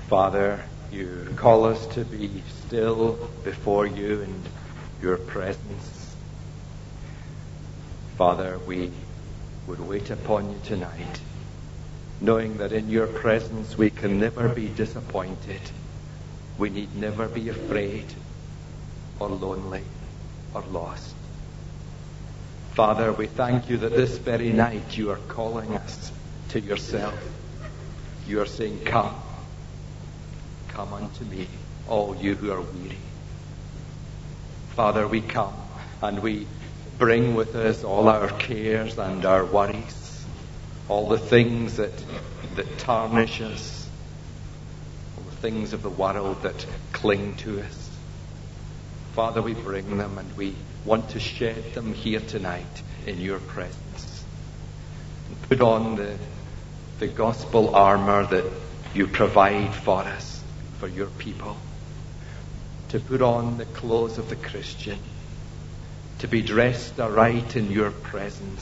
Father, you call us to be still before you and your presence. Father, we would wait upon you tonight, knowing that in your presence we can never be disappointed. We need never be afraid or lonely or lost. Father, we thank you that this very night you are calling us to yourself. You are saying, come unto me, all you who are weary. Father, we come and we bring with us all our cares and our worries, all the things that tarnish us, all the things of the world that cling to us. Father, we bring them and we want to shed them here tonight in your presence. And put on the gospel armor that you provide for us, for your people. To put on the clothes of the Christian, to be dressed aright in your presence.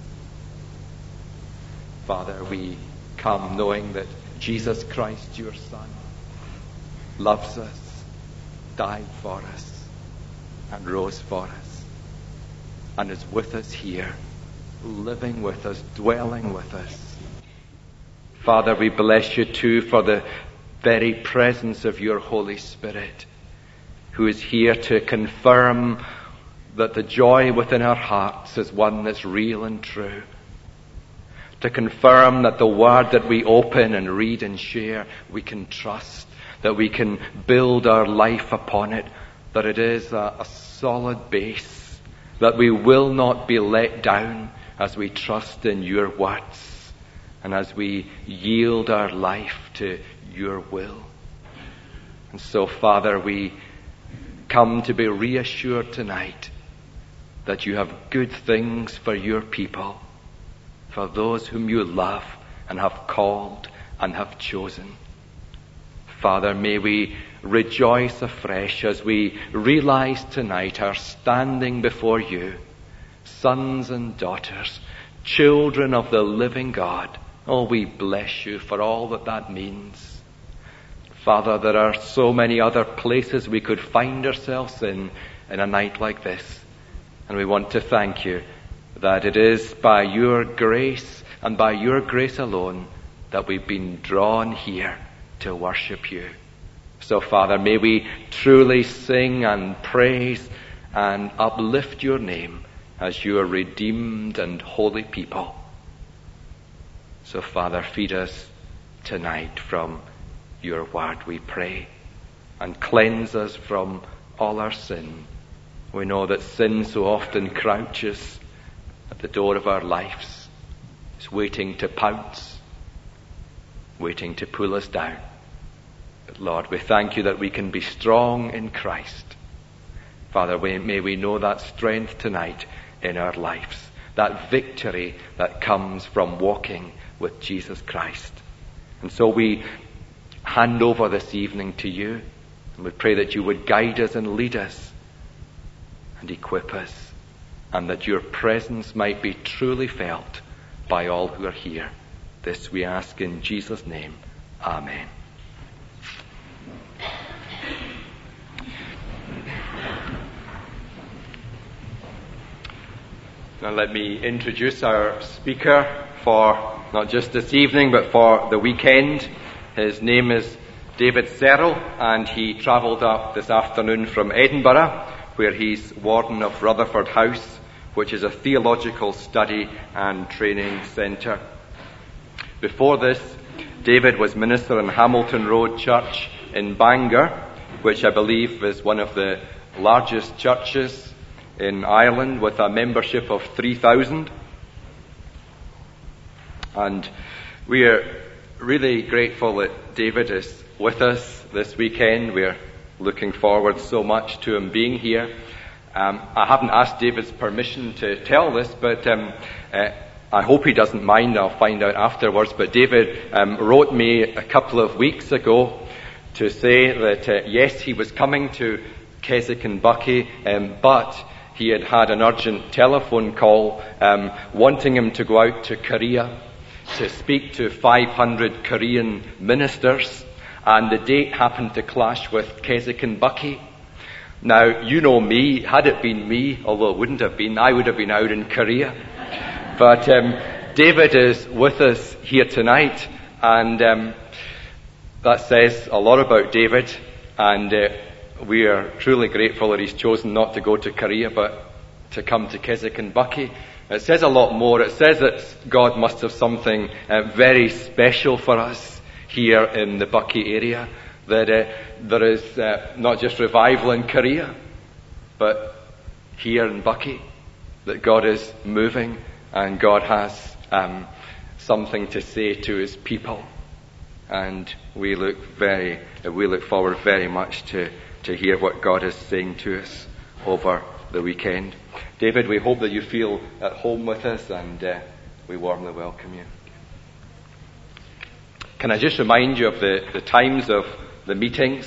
Father, we come knowing that Jesus Christ, your Son, loves us, died for us, and rose for us, and is with us here, living with us, dwelling with us. Father, we bless you too for the very presence of your Holy Spirit, who is here to confirm that the joy within our hearts is one that's real and true. To confirm that the word that we open and read and share, we can trust, that we can build our life upon it, that it is a solid base, that we will not be let down as we trust in your words and as we yield our life to your will. And so, Father, we come to be reassured tonight that you have good things for your people, for those whom you love and have called and have chosen. Father, may we rejoice afresh as we realize tonight our standing before you, sons and daughters, children of the living God. Oh, we bless you for all that means. Father, there are so many other places we could find ourselves in a night like this. And we want to thank you that it is by your grace and by your grace alone that we've been drawn here to worship you. So, Father, may we truly sing and praise and uplift your name as your redeemed and holy people. So, Father, feed us tonight from your word, we pray, and cleanse us from all our sin. We know that sin so often crouches at the door of our lives. It's waiting to pounce, waiting to pull us down. But Lord, we thank you that we can be strong in Christ. Father, may we know that strength tonight in our lives, that victory that comes from walking with Jesus Christ. And so we hand over this evening to you, and we pray that you would guide us and lead us and equip us, and that your presence might be truly felt by all who are here. This we ask in Jesus' name. Amen. Now let me introduce our speaker for not just this evening, but for the weekend. His name is David Serrell, and he travelled up this afternoon from Edinburgh, where he's warden of Rutherford House, which is a theological study and training centre. Before this, David was minister in Hamilton Road Church in Bangor, which I believe is one of the largest churches in Ireland, with a membership of 3,000. And we are really grateful that David is with us this weekend. We're looking forward so much to him being here. I haven't asked David's permission to tell this, but I hope he doesn't mind. I'll find out afterwards. But David wrote me a couple of weeks ago to say that yes, he was coming to Keswick and Buckie, but he had had an urgent telephone call wanting him to go out to Korea to speak to 500 Korean ministers and the date happened to clash with Keswick and Buckie. Now, you know me. Had it been me, although it wouldn't have been, I would have been out in Korea. But David is with us here tonight, and that says a lot about David, and we are truly grateful that he's chosen not to go to Korea, but to come to Keswick and Buckie. It says a lot more. It says that God must have something very special for us here in the Buckie area, that there is not just revival in Korea, but here in Buckie, that God is moving and God has something to say to his people. And we look forward very much to hear what God is saying to us over the weekend. David, we hope that you feel at home with us, and we warmly welcome you. Can I just remind you of the times of the meetings?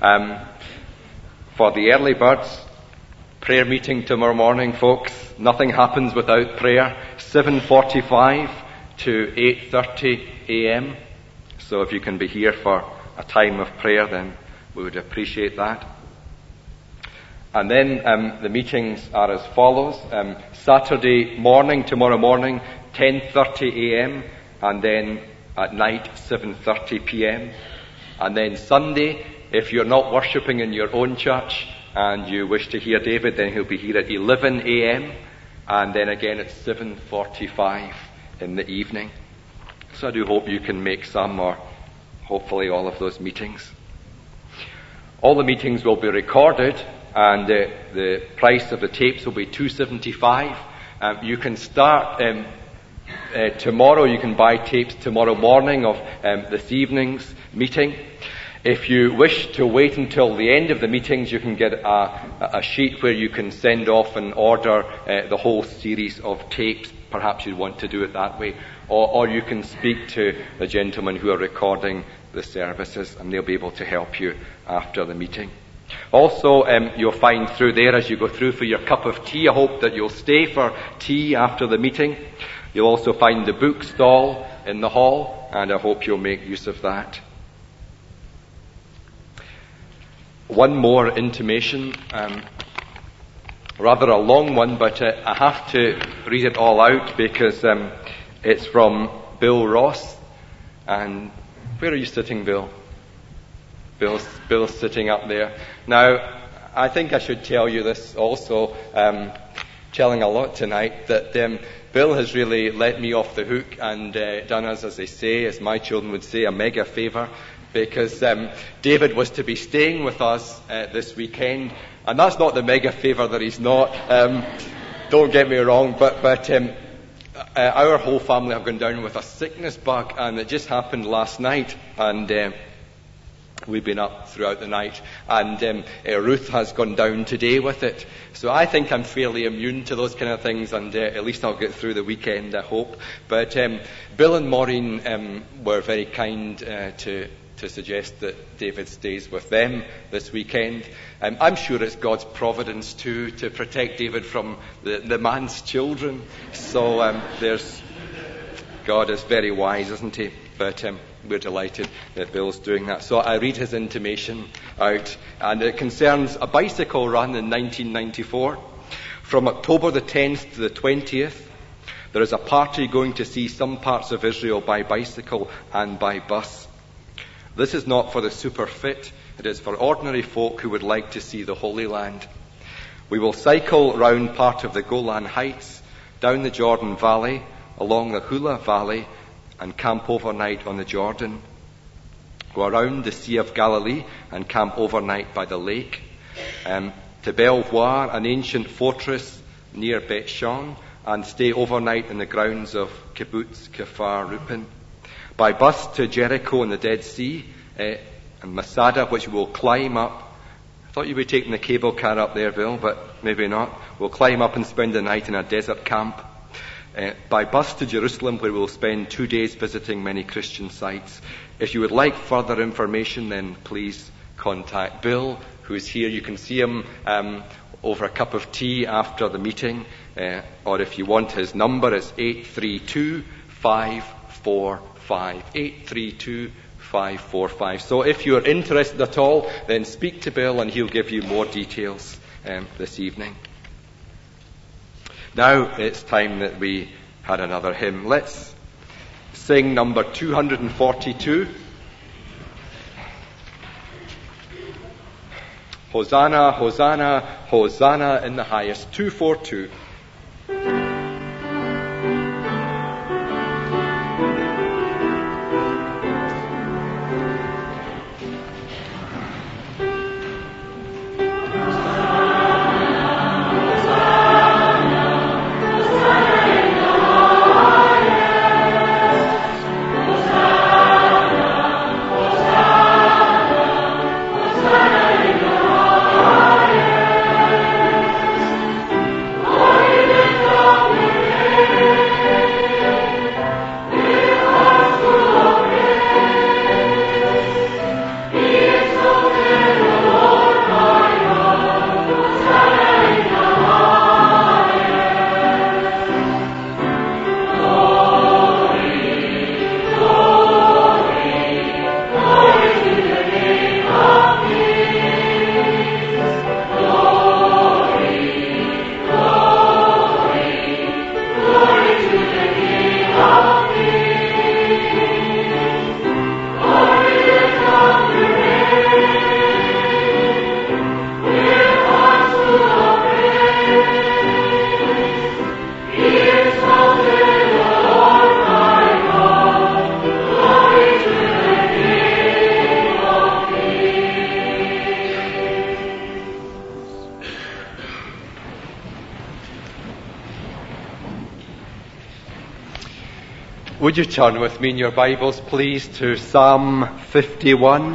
For the early birds, prayer meeting tomorrow morning, folks. Nothing happens without prayer. 7:45 to 8:30 a.m. So if you can be here for a time of prayer, then we would appreciate that. And then the meetings are as follows. Saturday morning, tomorrow morning, 10:30 a.m. and then at night, 7:30 p.m. And then Sunday, if you're not worshipping in your own church and you wish to hear David, then he'll be here at 11 a.m. and then again at 7:45 in the evening. So I do hope you can make some, or hopefully all of those meetings. All the meetings will be recorded, and the price of the tapes will be $2.75. You can start tomorrow. You can buy tapes tomorrow morning of this evening's meeting. If you wish to wait until the end of the meetings, you can get a sheet where you can send off and order the whole series of tapes. Perhaps you'd want to do it that way. Or you can speak to the gentlemen who are recording the services, and they'll be able to help you after the meeting. Also, you'll find through there as you go through for your cup of tea. I hope that you'll stay for tea after the meeting. You'll also find the book stall in the hall, and I hope you'll make use of that. One more intimation, rather a long one, but I have to read it all out because it's from Bill Ross. And where are you sitting, Bill? Bill's sitting up there. Now, I think I should tell you this also, telling a lot tonight, that Bill has really let me off the hook and done us, as they say, as my children would say, a mega favour, because David was to be staying with us this weekend, and that's not the mega favour that he's not. Don't get me wrong, but our whole family have gone down with a sickness bug, and it just happened last night, and we've been up throughout the night, and Ruth has gone down today with it. So I think I'm fairly immune to those kind of things, and at least I'll get through the weekend, I hope. But Bill and Maureen were very kind to suggest that David stays with them this weekend. I'm sure it's God's providence too, to protect David from the man's children. So God is very wise, isn't he? But we're delighted that Bill's doing that. So I read his intimation out, and it concerns a bicycle run in 1994. From October the 10th to the 20th, there is a party going to see some parts of Israel by bicycle and by bus. This is not for the super fit. It is for ordinary folk who would like to see the Holy Land. We will cycle round part of the Golan Heights, down the Jordan Valley, along the Hula Valley, and camp overnight on the Jordan. Go around the Sea of Galilee and camp overnight by the lake. To Belvoir, an ancient fortress near Bet Shan, and stay overnight in the grounds of Kibbutz Kfar Rupin. By bus to Jericho and the Dead Sea, and Masada, which we'll climb up. I thought you were taking the cable car up there, Bill, but maybe not. We'll climb up and spend the night in a desert camp. By bus to Jerusalem, where we'll spend 2 days visiting many Christian sites. If you would like further information, then please contact Bill, who is here. You can see him over a cup of tea after the meeting. Or if you want his number, it's 832-545. 545. So if you're interested at all, then speak to Bill and he'll give you more details this evening. Now it's time that we had another hymn. Let's sing number 242. Hosanna, Hosanna, Hosanna in the highest. 242. Would you turn with me in your Bibles, please, to Psalm 51?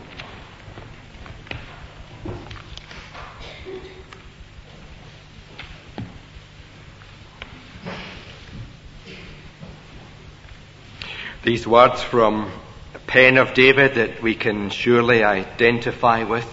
These words from the pen of David that we can surely identify with.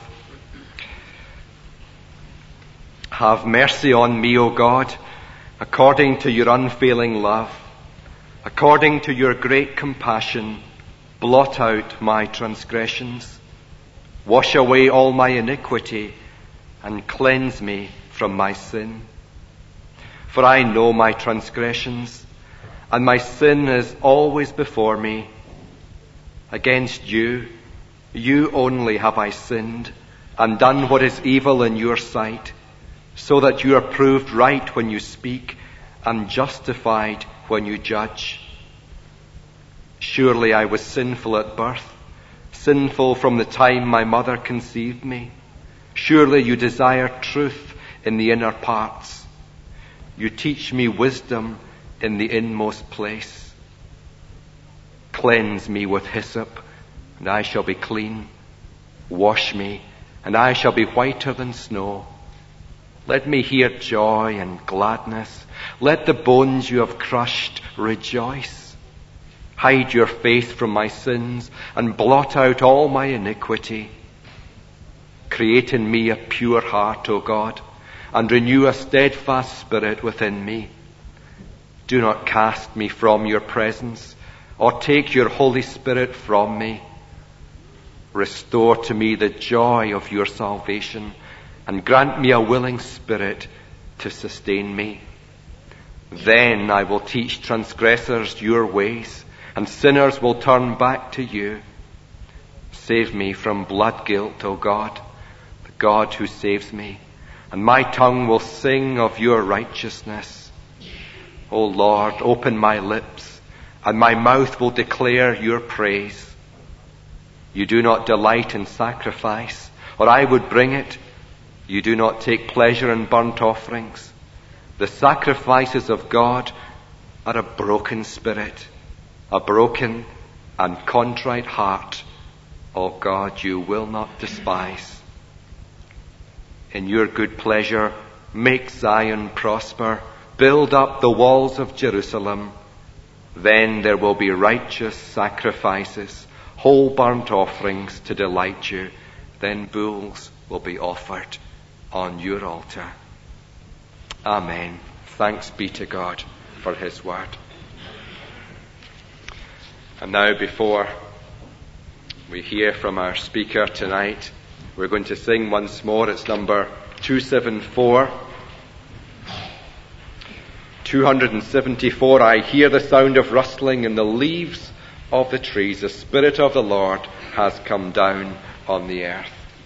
Have mercy on me, O God, according to your unfailing love. According to your great compassion, blot out my transgressions. Wash away all my iniquity and cleanse me from my sin. For I know my transgressions, and my sin is always before me. Against you, you only have I sinned, and done what is evil in your sight, so that you are proved right when you speak, and justified when you judge. Surely I was sinful at birth, sinful from the time my mother conceived me. Surely you desire truth in the inner parts. You teach me wisdom in the inmost place. Cleanse me with hyssop, and I shall be clean. Wash me, and I shall be whiter than snow. Let me hear joy and gladness. Let the bones you have crushed rejoice. Hide your face from my sins and blot out all my iniquity. Create in me a pure heart, O God, and renew a steadfast spirit within me. Do not cast me from your presence, or take your Holy Spirit from me. Restore to me the joy of your salvation, and grant me a willing spirit to sustain me. Then I will teach transgressors your ways, and sinners will turn back to you. Save me from blood guilt, O God, the God who saves me, and my tongue will sing of your righteousness. O Lord, open my lips, and my mouth will declare your praise. You do not delight in sacrifice, or I would bring it. You do not take pleasure in burnt offerings. The sacrifices of God are a broken spirit, a broken and contrite heart. O God, you will not despise. In your good pleasure, make Zion prosper. Build up the walls of Jerusalem. Then there will be righteous sacrifices, whole burnt offerings to delight you. Then bulls will be offered on your altar. Amen. Thanks be to God for his word. And now, before we hear from our speaker tonight. We're going to sing once more. It's number 274. 274. I hear the sound of rustling in the leaves of the trees. The Spirit of the Lord has come down on the earth.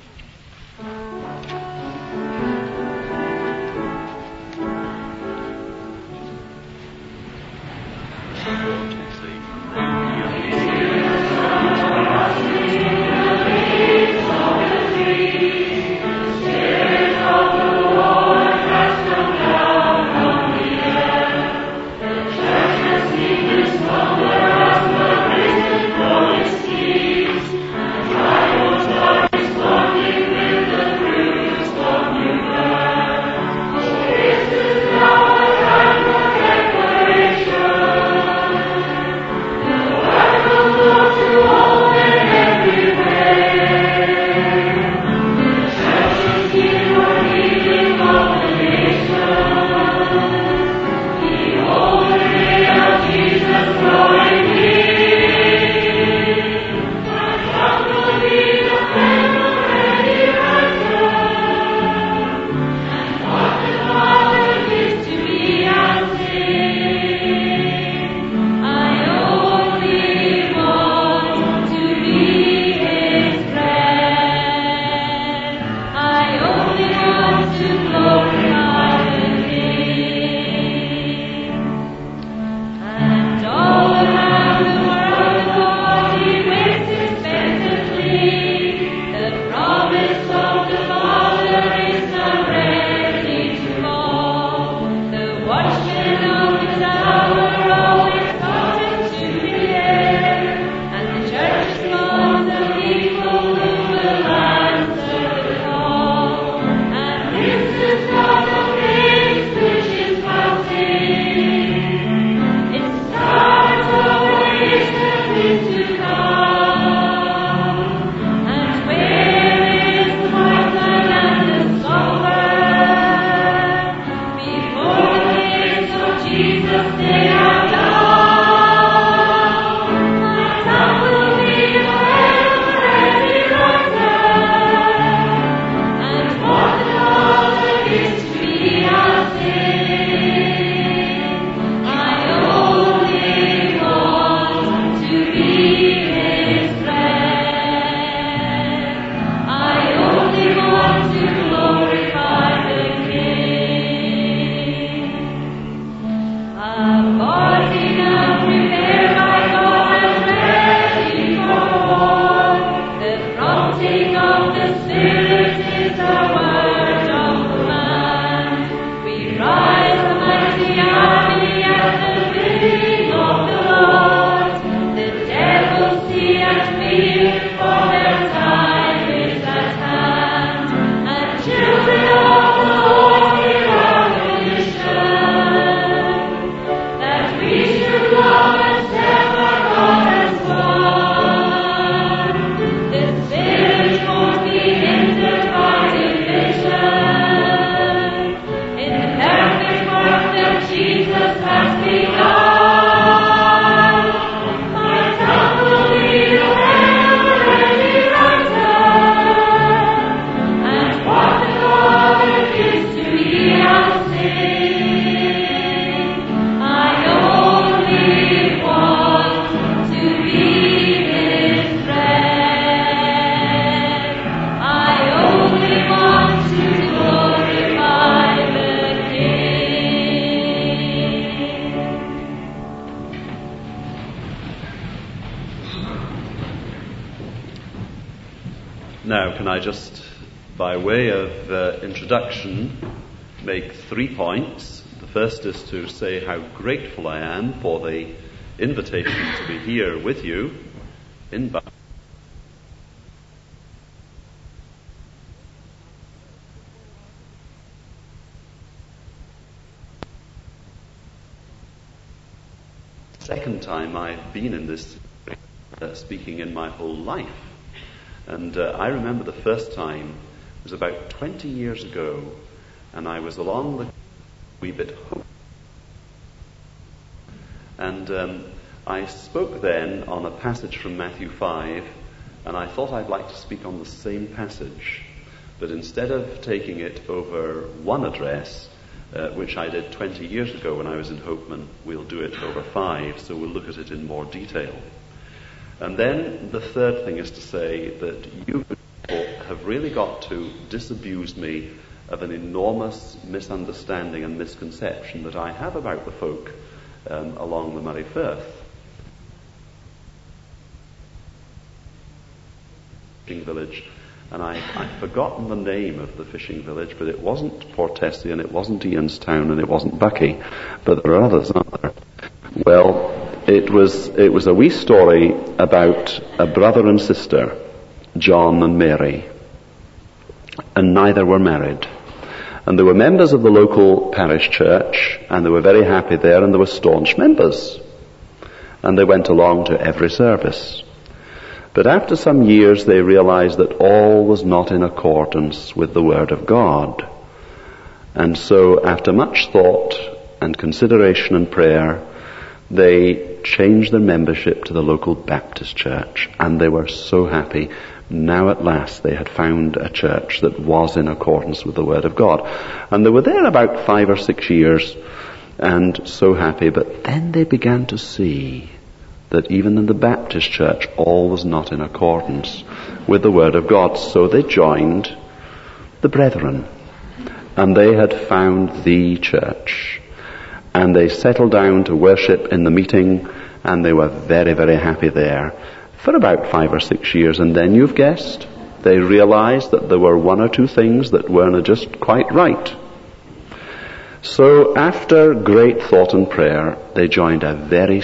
Now, can I just, by way of introduction, make 3 points. The first is to say how grateful I am for the invitation to be here with you in Bath. Second time I've been in this speaking in my whole life. And I remember the first time, it was about 20 years ago, and I was along the wee bit home. And I spoke then on a passage from Matthew 5, And I thought I'd like to speak on the same passage, but instead of taking it over one address, which I did 20 years ago when I was in Hopeman, we'll do it over 5, so we'll look at it in more detail. And then the third thing is to say that you have really got to disabuse me of an enormous misunderstanding and misconception that I have about the folk along the Moray Firth. Fishing village, and I've forgotten the name of the fishing village, but it wasn't Portessian, it wasn't Ianstown, and it wasn't Bucky, but there are others, aren't there? Well, it was a wee story about a brother and sister, John and Mary, and neither were married. And they were members of the local parish church, and they were very happy there, and they were staunch members. And they went along to every service. But after some years they realized that all was not in accordance with the Word of God. And so after much thought and consideration and prayer, they changed their membership to the local Baptist church. And they were so happy. Now at last they had found a church that was in accordance with the Word of God. And they were there about 5 or 6 years and so happy. But then they began to see that even in the Baptist church all was not in accordance with the Word of God. So they joined the Brethren, and they had found the church, and they settled down to worship in the meeting, and they were very, very happy there for about 5 or 6 years. And then you've guessed, they realized that there were 1 or 2 things that weren't just quite right. So after great thought and prayer, they joined a very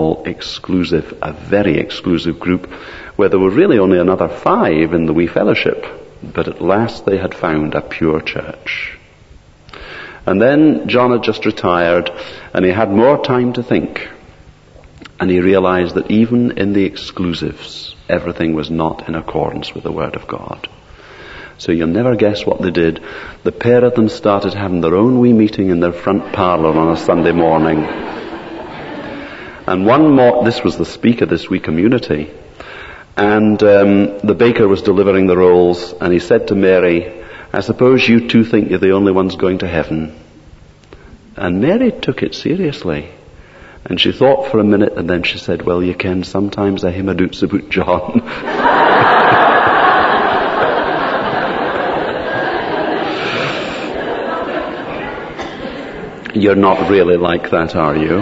exclusive group where there were really only another 5 in the wee fellowship. But at last they had found a pure church. And then John had just retired, and he had more time to think. And he realized that even in the exclusives, everything was not in accordance with the Word of God. So you'll never guess what they did. The pair of them started having their own wee meeting in their front parlour on a Sunday morning. And this was the speaker, this wee community. And the baker was delivering the rolls, and he said to Mary, "I suppose you 2 think you're the only ones going to heaven." And Mary took it seriously. And she thought for a minute, and then she said, "Well, you ken, sometimes I him a doots about John." You're not really like that, are you?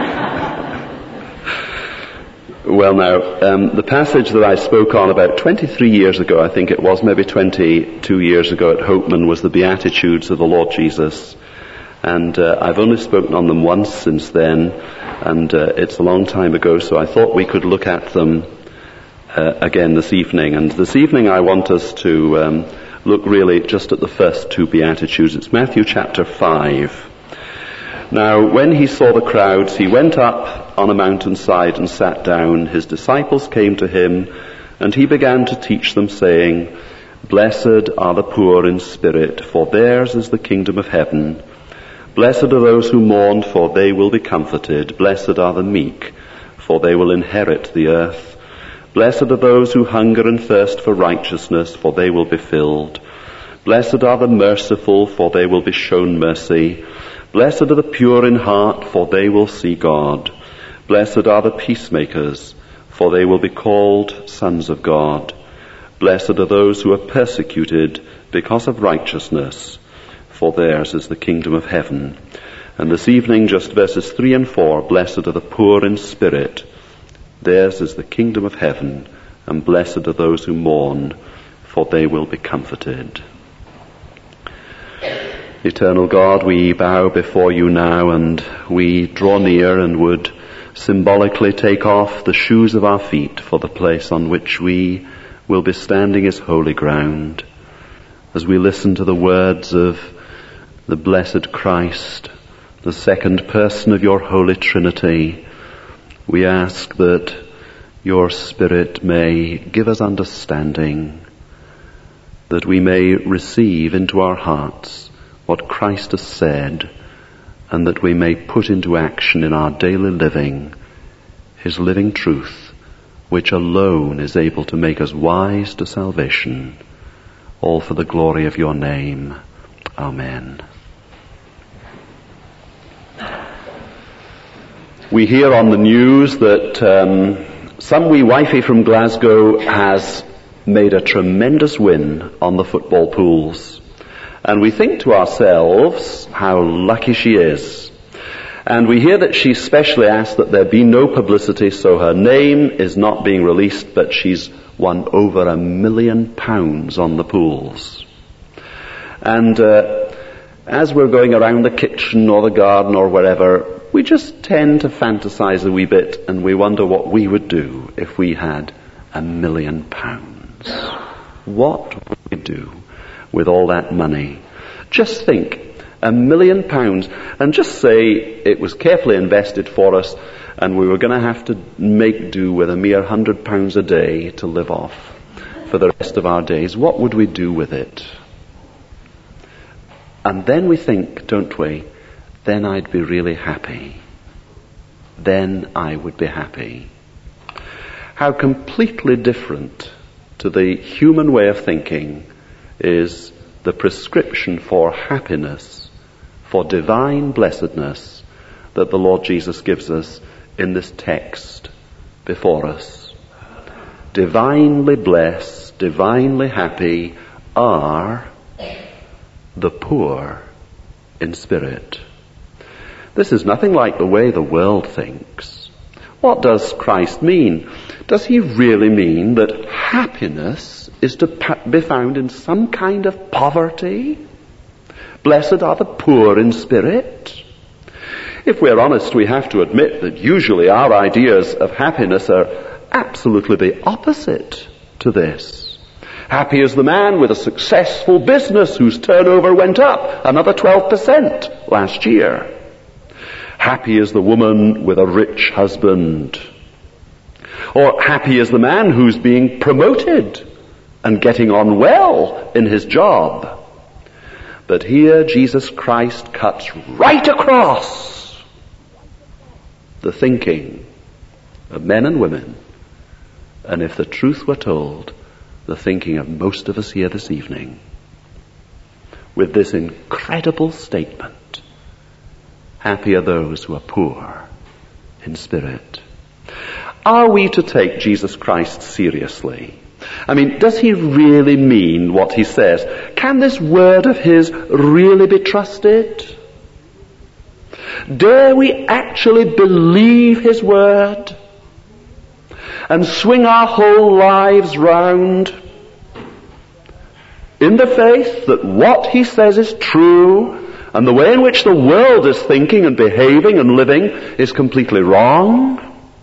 Well now, the passage that I spoke on about 23 years ago, I think it was, maybe 22 years ago at Hopeman, was the Beatitudes of the Lord Jesus. And I've only spoken on them once since then, and it's a long time ago, so I thought we could look at them again this evening. And this evening I want us to look really just at the first 2 Beatitudes. It's Matthew chapter 5. Now, when he saw the crowds, he went up on a mountainside and sat down. His disciples came to him, and he began to teach them, saying, "Blessed are the poor in spirit, for theirs is the kingdom of heaven. Blessed are those who mourn, for they will be comforted. Blessed are the meek, for they will inherit the earth. Blessed are those who hunger and thirst for righteousness, for they will be filled. Blessed are the merciful, for they will be shown mercy. Blessed are the pure in heart, for they will see God. Blessed are the peacemakers, for they will be called sons of God. Blessed are those who are persecuted because of righteousness, for theirs is the kingdom of heaven." And this evening, just verses 3 and 4, "Blessed are the poor in spirit, theirs is the kingdom of heaven, and blessed are those who mourn, for they will be comforted." Eternal God, we bow before you now, and we draw near and would symbolically take off the shoes of our feet, for the place on which we will be standing is holy ground. As we listen to the words of the blessed Christ, the second person of your Holy Trinity, we ask that your Spirit may give us understanding, that we may receive into our hearts what Christ has said, and that we may put into action in our daily living his living truth which alone is able to make us wise to salvation, all for the glory of your name. Amen. We hear on the news that some wee wifey from Glasgow has made a tremendous win on the football pools. And we think to ourselves how lucky she is. And we hear that she's specially asked that there be no publicity, so her name is not being released, but she's won over £1 million on the pools. And as we're going around the kitchen or the garden or wherever, we just tend to fantasize a wee bit, and we wonder what we would do if we had £1 million. What would we do with all that money? Just think, £1 million, and just say it was carefully invested for us, and we were going to have to make do with a mere £100 a day to live off for the rest of our days. What would we do with it? And then we think, don't we, then I'd be really happy. Then I would be happy. How completely different to the human way of thinking is the prescription for happiness, for divine blessedness that the Lord Jesus gives us in this text before us. Divinely blessed, divinely happy are the poor in spirit. This is nothing like the way the world thinks. What does Christ mean? Does he really mean that happiness is to be found in some kind of poverty? Blessed are the poor in spirit. If we're honest, we have to admit that usually our ideas of happiness are absolutely the opposite to this. Happy is the man with a successful business whose turnover went up another 12% last year. Happy is the woman with a rich husband. Or happy is the man who's being promoted and getting on well in his job. But here Jesus Christ cuts right across the thinking of men and women, and if the truth were told, the thinking of most of us here this evening, with this incredible statement: happy are those who are poor in spirit. Are we to take Jesus Christ seriously? I mean, does he really mean what he says? Can this word of his really be trusted? Dare we actually believe his word and swing our whole lives round in the faith that what he says is true, and the way in which the world is thinking and behaving and living is completely wrong?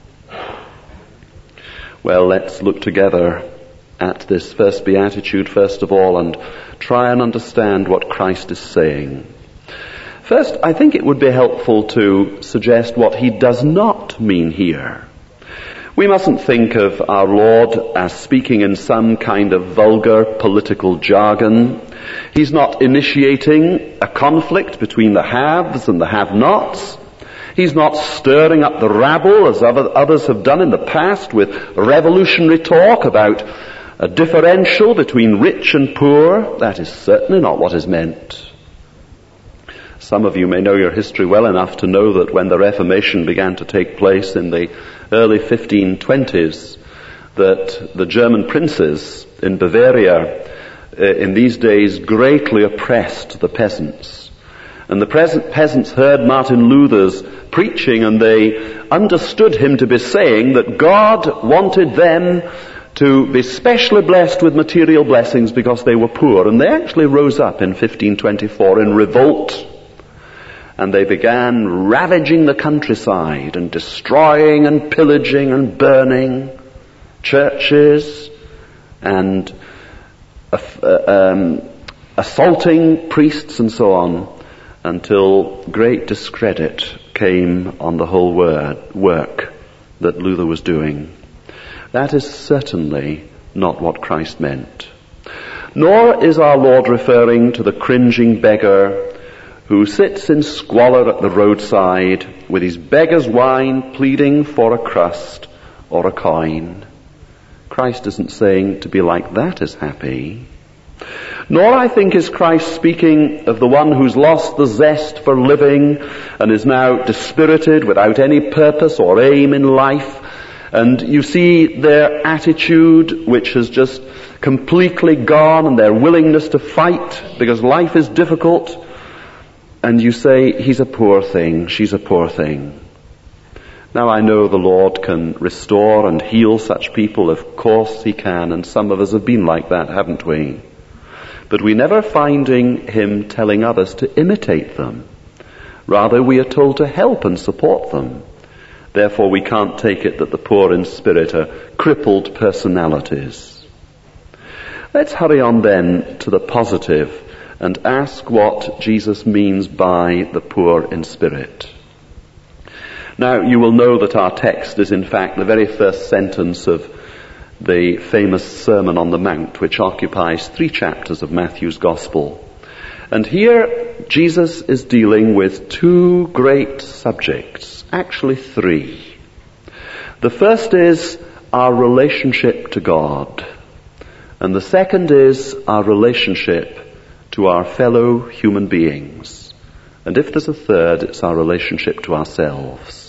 Well, let's look together at this first beatitude first of all and try and understand what Christ is saying. First, I think it would be helpful to suggest what he does not mean here. We mustn't think of our Lord as speaking in some kind of vulgar political jargon. He's not initiating a conflict between the haves and the have-nots. He's not stirring up the rabble as others have done in the past with revolutionary talk about a differential between rich and poor. That is certainly not what is meant. Some of you may know your history well enough to know that when the Reformation began to take place in the early 1520s, that the German princes in Bavaria in these days greatly oppressed the peasants. And the peasants heard Martin Luther's preaching, and they understood him to be saying that God wanted them to be specially blessed with material blessings because they were poor. And they actually rose up in 1524 in revolt, and they began ravaging the countryside and destroying and pillaging and burning churches and assaulting priests and so on, until great discredit came on the whole work that Luther was doing. That is certainly not what Christ meant. Nor is our Lord referring to the cringing beggar who sits in squalor at the roadside with his beggar's wine pleading for a crust or a coin. Christ isn't saying to be like that is happy. Nor, I think, is Christ speaking of the one who's lost the zest for living and is now dispirited without any purpose or aim in life. And you see their attitude, which has just completely gone, and their willingness to fight because life is difficult. And you say, he's a poor thing, she's a poor thing. Now, I know the Lord can restore and heal such people. Of course he can, and some of us have been like that, haven't we? But we never finding him telling others to imitate them. Rather, we are told to help and support them. Therefore, we can't take it that the poor in spirit are crippled personalities. Let's hurry on then to the positive and ask what Jesus means by the poor in spirit. Now, you will know that our text is in fact the very first sentence of the famous Sermon on the Mount, which occupies 3 chapters of Matthew's Gospel. And here, Jesus is dealing with 2 great subjects, actually 3. The first is our relationship to God, and the second is our relationship to our fellow human beings. And if there's a third, it's our relationship to ourselves.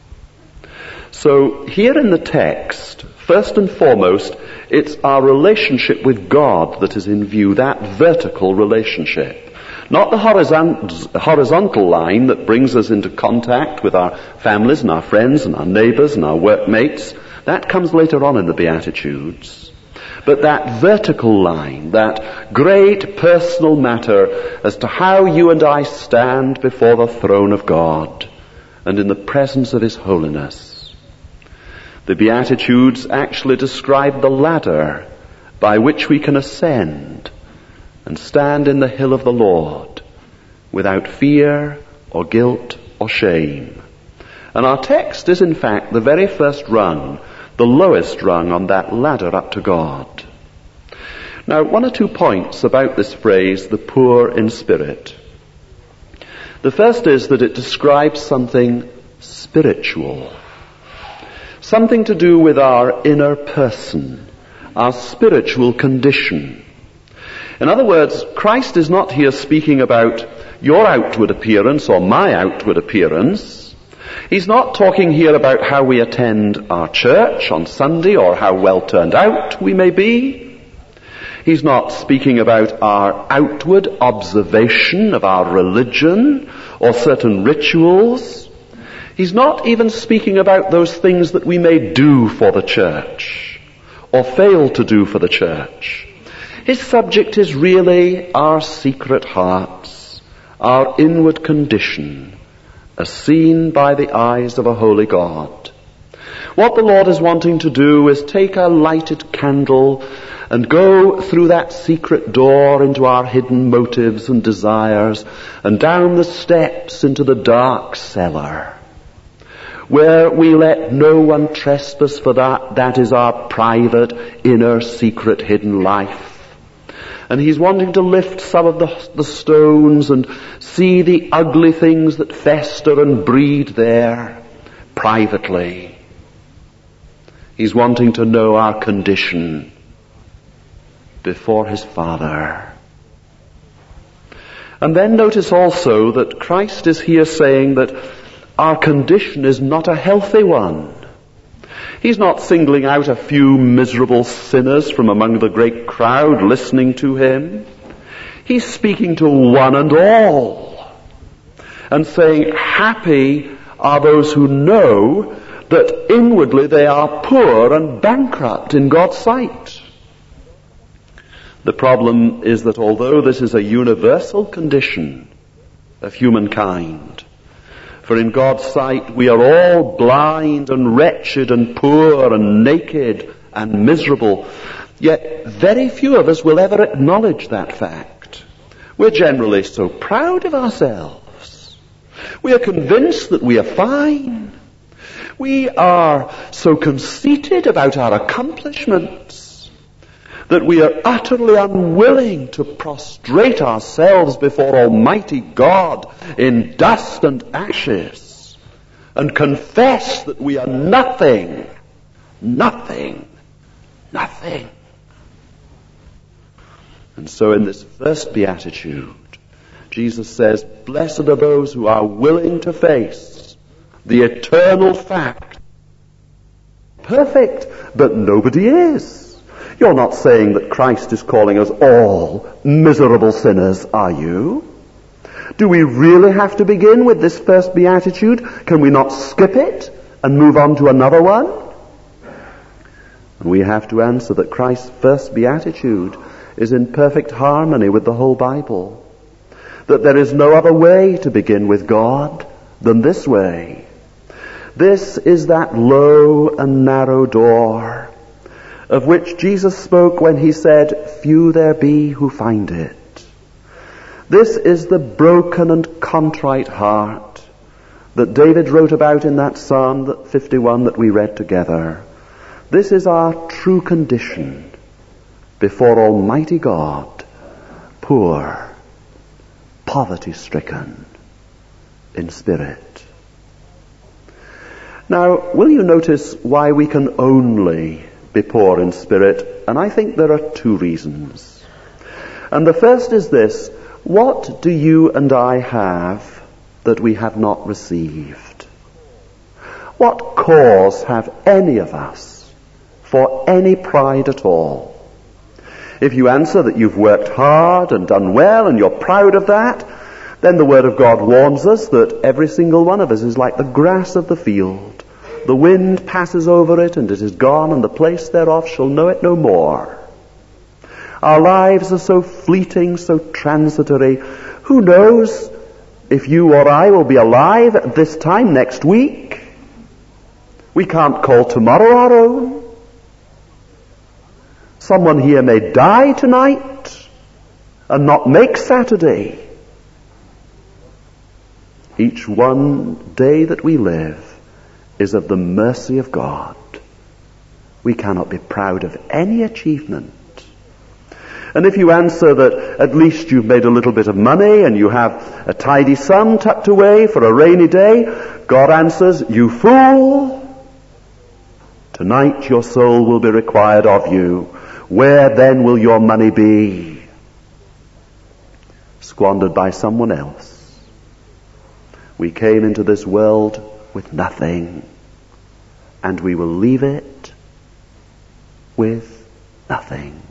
So here in the text, first and foremost, it's our relationship with God that is in view, that vertical relationship. Not the horizontal line that brings us into contact with our families and our friends and our neighbours and our workmates. That comes later on in the Beatitudes. But that vertical line, that great personal matter as to how you and I stand before the throne of God and in the presence of His holiness. The Beatitudes actually describe the ladder by which we can ascend and stand in the hill of the Lord without fear or guilt or shame. And our text is in fact the very first rung, the lowest rung on that ladder up to God. Now, 1 or 2 points about this phrase, the poor in spirit. The first is that it describes something spiritual. Something to do with our inner person, our spiritual condition. In other words, Christ is not here speaking about your outward appearance or my outward appearance. He's not talking here about how we attend our church on Sunday or how well turned out we may be. He's not speaking about our outward observation of our religion or certain rituals. He's not even speaking about those things that we may do for the church or fail to do for the church. His subject is really our secret hearts, our inward condition, as seen by the eyes of a holy God. What the Lord is wanting to do is take a lighted candle and go through that secret door into our hidden motives and desires and down the steps into the dark cellar, where we let no one trespass, for that is our private, inner, secret, hidden life. And He's wanting to lift some of the stones and see the ugly things that fester and breed there privately. He's wanting to know our condition before His Father. And then notice also that Christ is here saying that our condition is not a healthy one. He's not singling out a few miserable sinners from among the great crowd listening to Him. He's speaking to one and all and saying, happy are those who know that inwardly they are poor and bankrupt in God's sight. The problem is that although this is a universal condition of humankind, for in God's sight we are all blind and wretched and poor and naked and miserable, yet very few of us will ever acknowledge that fact. We're generally so proud of ourselves. We are convinced that we are fine. We are so conceited about our accomplishments that we are utterly unwilling to prostrate ourselves before Almighty God in dust and ashes and confess that we are nothing nothing. And so in this first beatitude, Jesus says, blessed are those who are willing to face the eternal fact. Perfect, but nobody is. You're not saying that Christ is calling us all miserable sinners, are you? Do we really have to begin with this first beatitude? Can we not skip it and move on to another one? And we have to answer that Christ's first beatitude is in perfect harmony with the whole Bible. That there is no other way to begin with God than this way. This is that low and narrow door of which Jesus spoke when he said, few there be who find it. This is the broken and contrite heart that David wrote about in that Psalm 51 that we read together. This is our true condition before Almighty God, poor, poverty-stricken in spirit. Now, will you notice why we can only be poor in spirit? And I think there are two reasons. And the first is this: what do you and I have that we have not received? What cause have any of us for any pride at all? If you answer that you've worked hard and done well and you're proud of that, then the Word of God warns us that every single one of us is like the grass of the field. The wind passes over it and it is gone, and the place thereof shall know it no more. Our lives are so fleeting, so transitory. Who knows if you or I will be alive at this time next week? We can't call tomorrow our own. Someone here may die tonight and not make Saturday. Each one day that we live is of the mercy of God. We cannot be proud of any achievement. And if you answer that at least you've made a little bit of money and you have a tidy sum tucked away for a rainy day, God answers, you fool! Tonight your soul will be required of you. Where then will your money be? Squandered by someone else. We came into this world with nothing, and we will leave it with nothing.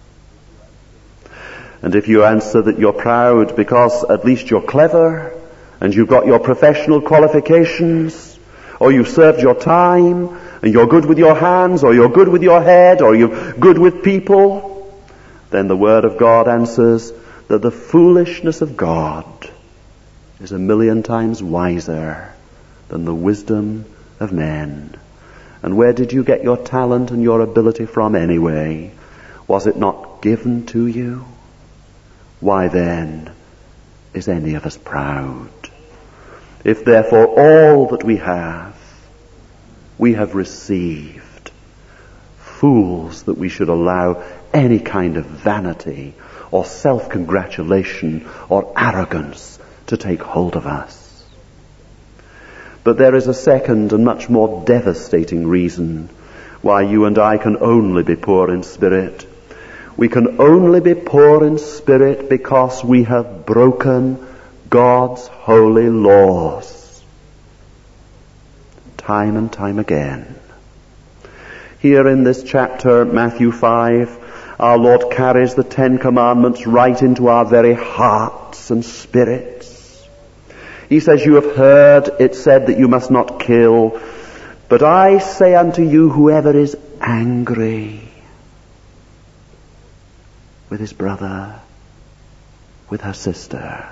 And if you answer that you're proud because at least you're clever, and you've got your professional qualifications, or you've served your time, and you're good with your hands, or you're good with your head, or you're good with people, then the Word of God answers that the foolishness of God is 1,000,000 times wiser than the wisdom of men. And where did you get your talent and your ability from anyway? Was it not given to you? Why then is any of us proud? If therefore all that we have received, fools that we should allow any kind of vanity or self-congratulation or arrogance to take hold of us. But there is a second and much more devastating reason why you and I can only be poor in spirit. We can only be poor in spirit because we have broken God's holy laws. Time and time again. Here in this chapter, Matthew 5, our Lord carries the 10 Commandments right into our very hearts and spirits. He says, you have heard it said that you must not kill, but I say unto you, whoever is angry with his brother, with her sister,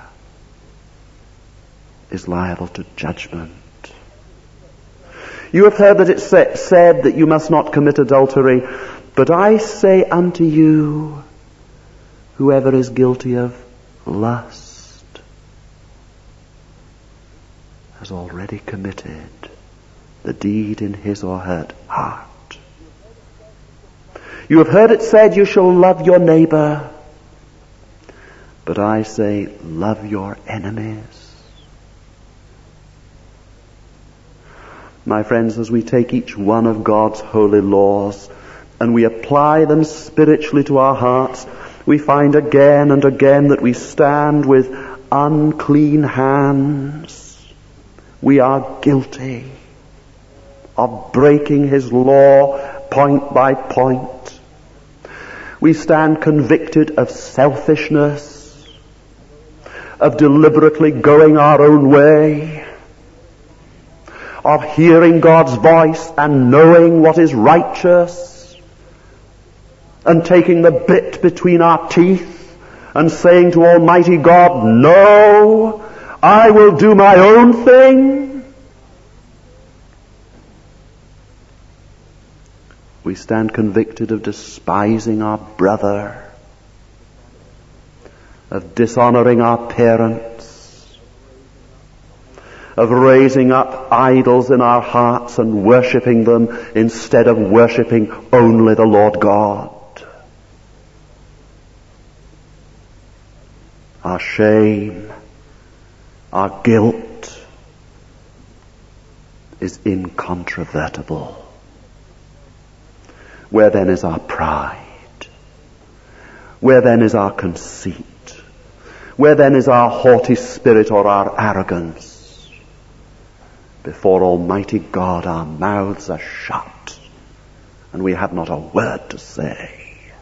is liable to judgment. You have heard that it said that you must not commit adultery, but I say unto you, whoever is guilty of lust has already committed the deed in his or her heart. You have heard it said, you shall love your neighbor, but I say, love your enemies. My friends, as we take each one of God's holy laws and we apply them spiritually to our hearts, we find again and again that we stand with unclean hands. We are guilty of breaking his law point by point. We stand convicted of selfishness, of deliberately going our own way, of hearing God's voice and knowing what is righteous, and taking the bit between our teeth and saying to Almighty God, no, I will do my own thing. We stand convicted of despising our brother, of dishonoring our parents, of raising up idols in our hearts and worshipping them instead of worshipping only the Lord God. Our shame, our guilt is incontrovertible. Where then is our pride? Where then is our conceit? Where then is our haughty spirit or our arrogance? Before Almighty God our mouths are shut and we have not a word to say.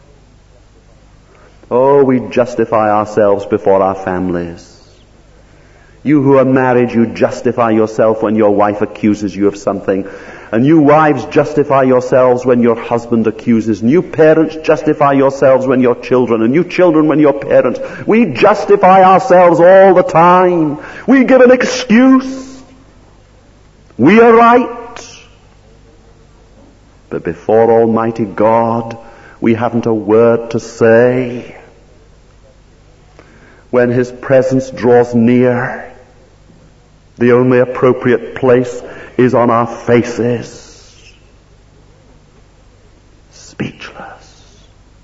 Oh, we justify ourselves before our families. You who are married, you justify yourself when your wife accuses you of something. And you wives justify yourselves when your husband accuses. And you parents justify yourselves when your children. And you children when your parents. We justify ourselves all the time. We give an excuse. We are right. But before Almighty God, we haven't a word to say. When his presence draws near, the only appropriate place is on our faces, speechless.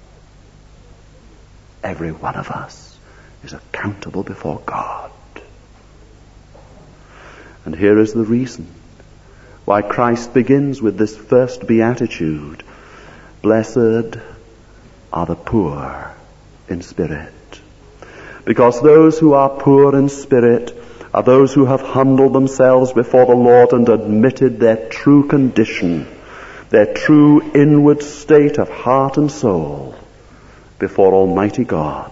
Every one of us is accountable before God. And here is the reason why Christ begins with this first beatitude. Blessed are the poor in spirit. Because those who are poor in spirit are those who have humbled themselves before the Lord and admitted their true condition, their true inward state of heart and soul before Almighty God.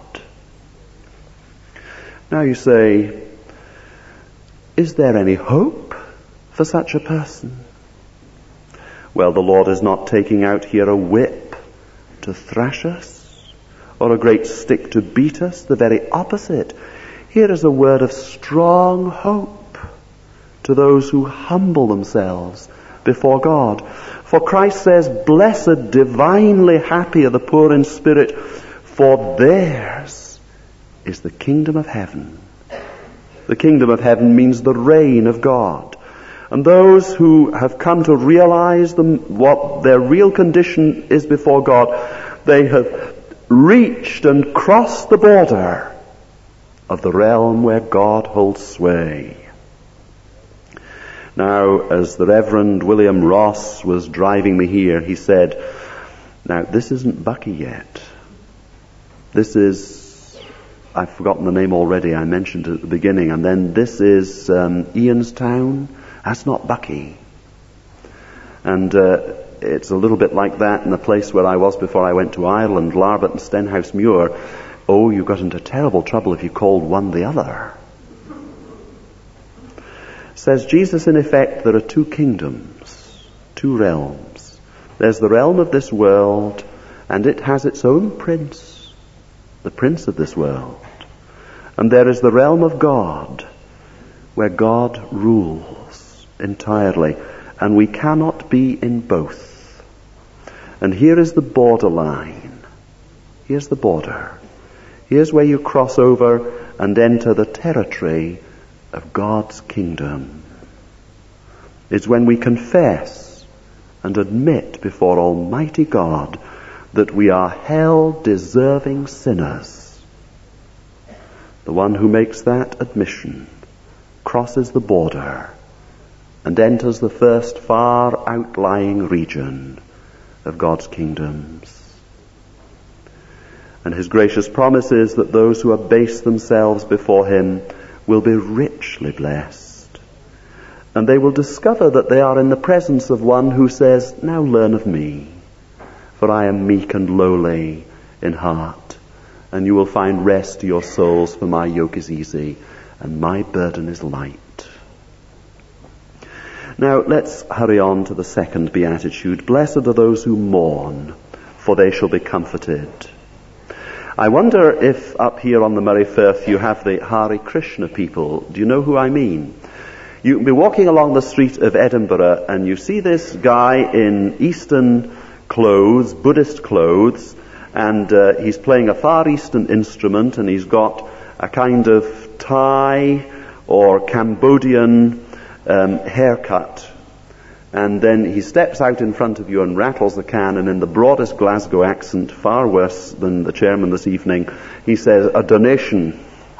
Now you say, is there any hope for such a person? Well, the Lord is not taking out here a whip to thrash us, or a great stick to beat us. The very opposite. Here is a word of strong hope to those who humble themselves before God. For Christ says, blessed, divinely happy are the poor in spirit, for theirs is the kingdom of heaven. The kingdom of heaven means the reign of God. And those who have come to realize what their real condition is before God, they have reached and crossed the border of the realm where God holds sway. Now, as the Reverend William Ross was driving me here, he said, now this isn't Bucky yet. This is, I've forgotten the name already, I mentioned it at the beginning, and then this is Ianstown. That's not Bucky. And it's a little bit like that in the place where I was before I went to Ireland, Larbert and Stenhouse Muir. Oh, you got into terrible trouble if you called one the other. Says Jesus, in effect, there are two kingdoms, two realms. There's the realm of this world, and it has its own prince, the prince of this world. And there is the realm of God, where God rules entirely, and we cannot be in both. And here is the borderline. Here's the border. Here's where you cross over and enter the territory of God's kingdom. It's when we confess and admit before Almighty God that we are hell-deserving sinners. The one who makes that admission crosses the border and enters the first far outlying region, of God's kingdoms. And his gracious promise is that those who abase themselves before him will be richly blessed. And they will discover that they are in the presence of one who says, "Now learn of me, for I am meek and lowly in heart, and you will find rest to your souls, for my yoke is easy and my burden is light." Now let's hurry on to the second beatitude. Blessed are those who mourn, for they shall be comforted. I wonder if up here on the Murray Firth you have the Hare Krishna people. Do you know who I mean? You can be walking along the street of Edinburgh and you see this guy in Eastern clothes, Buddhist clothes, and he's playing a Far Eastern instrument, and he's got a kind of Thai or Cambodian haircut. And then he steps out in front of you and rattles the can, and in the broadest Glasgow accent, far worse than the chairman this evening, he says, "A donation."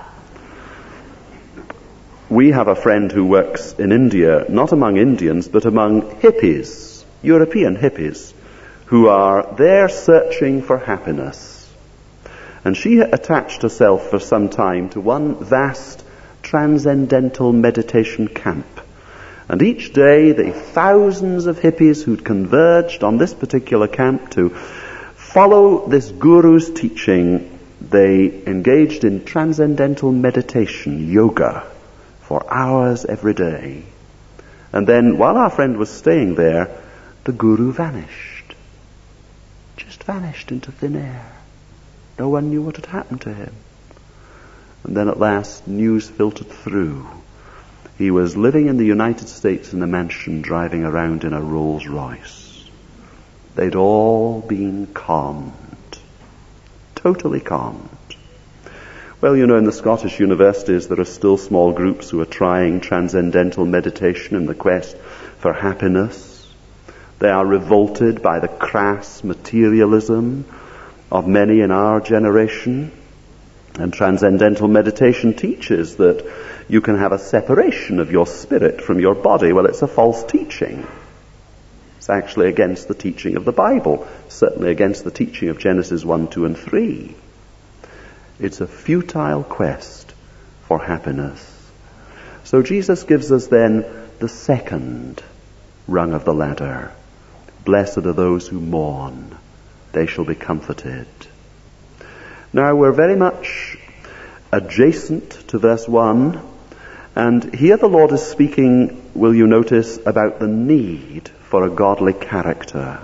We have a friend who works in India, not among Indians, but among hippies, European hippies, who are there searching for happiness. And she attached herself for some time to one vast transcendental meditation camp. And each day the thousands of hippies who'd converged on this particular camp to follow this guru's teaching, they engaged in transcendental meditation, yoga, for hours every day. And then while our friend was staying there, the guru vanished. Just vanished into thin air. No one knew what had happened to him. And then at last news filtered through. He was living in the United States in a mansion, driving around in a Rolls Royce. They'd all been conned. Totally conned. Well, you know, in the Scottish universities there are still small groups who are trying transcendental meditation in the quest for happiness. They are revolted by the crass materialism of many in our generation. And transcendental meditation teaches that you can have a separation of your spirit from your body. Well, it's a false teaching. It's actually against the teaching of the Bible, certainly against the teaching of Genesis 1, 2, and 3. It's a futile quest for happiness. So Jesus gives us then the second rung of the ladder. Blessed are those who mourn, they shall be comforted. Now we're very much adjacent to verse 1, and here the Lord is speaking, will you notice, about the need for a godly character.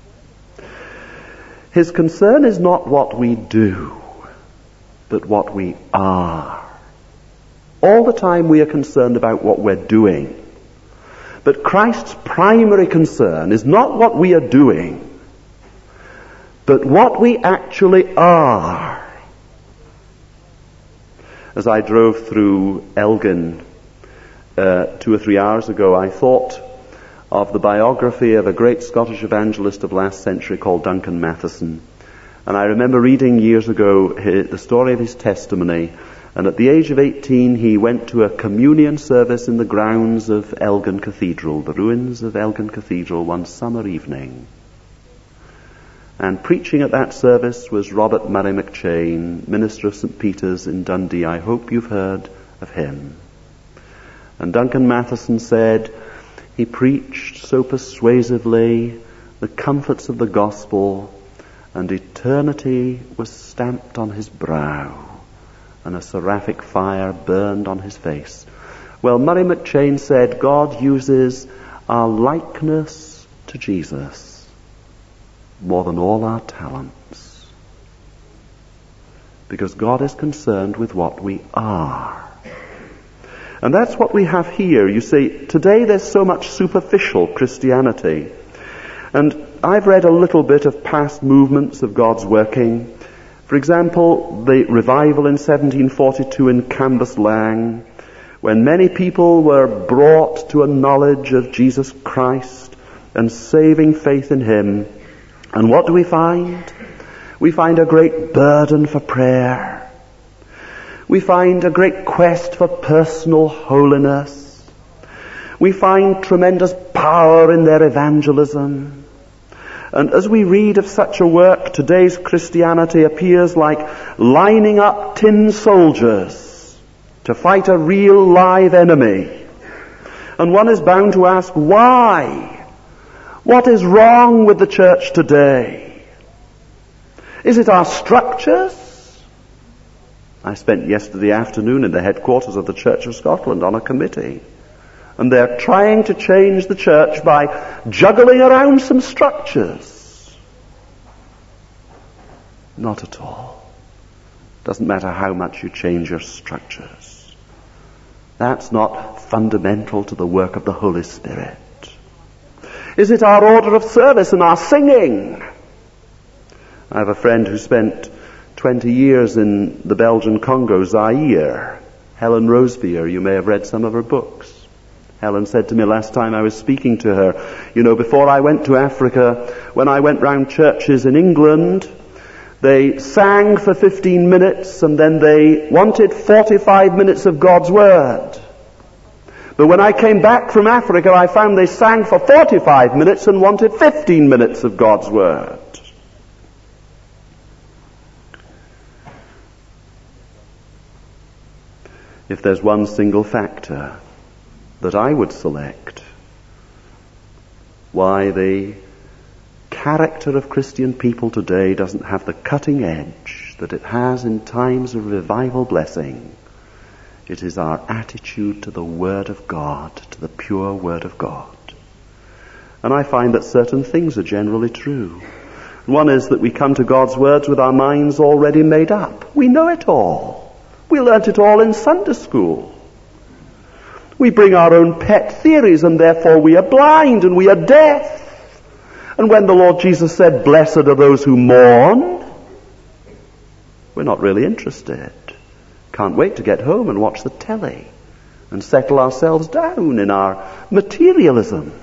His concern is not what we do, but what we are. All the time we are concerned about what we're doing. But Christ's primary concern is not what we are doing, but what we actually are. As I drove through Elgin 2 or 3 hours ago, I thought of the biography of a great Scottish evangelist of last century called Duncan Matheson. And I remember reading years ago the story of his testimony. And at the age of 18, he went to a communion service in the grounds of Elgin Cathedral, the ruins of Elgin Cathedral, one summer evening. And preaching at that service was Robert Murray McCheyne, minister of St. Peter's in Dundee. I hope you've heard of him. And Duncan Matheson said, he preached so persuasively the comforts of the gospel, and eternity was stamped on his brow, and a seraphic fire burned on his face. Well, Murray McCheyne said, God uses our likeness to Jesus more than all our talents, because God is concerned with what we are. And that's what we have here. You see, today there's so much superficial Christianity. And I've read a little bit of past movements of God's working. For example, the revival in 1742 in Cambuslang, when many people were brought to a knowledge of Jesus Christ and saving faith in Him. And what do we find? We find a great burden for prayer. We find a great quest for personal holiness. We find tremendous power in their evangelism. And as we read of such a work, today's Christianity appears like lining up tin soldiers to fight a real live enemy. And one is bound to ask, why? What is wrong with the church today? Is it our structures? I spent yesterday afternoon in the headquarters of the Church of Scotland on a committee. And they're trying to change the church by juggling around some structures. Not at all. Doesn't matter how much you change your structures. That's not fundamental to the work of the Holy Spirit. Is it our order of service and our singing? I have a friend who spent 20 years in the Belgian Congo, Zaire, Helen Rosevear. You may have read some of her books. Helen said to me last time I was speaking to her, before I went to Africa, when I went round churches in England, they sang for 15 minutes and then they wanted 45 minutes of God's Word. But when I came back from Africa, I found they sang for 45 minutes and wanted 15 minutes of God's Word. If there's one single factor that I would select why the character of Christian people today doesn't have the cutting edge that it has in times of revival blessing, it is our attitude to the Word of God, to the pure Word of God. And I find that certain things are generally true. One is that we come to God's words with our minds already made up. We know it all. We learnt it all in Sunday school. We bring our own pet theories and therefore we are blind and we are deaf. And when the Lord Jesus said, "Blessed are those who mourn," we're not really interested. Can't wait to get home and watch the telly and settle ourselves down in our materialism.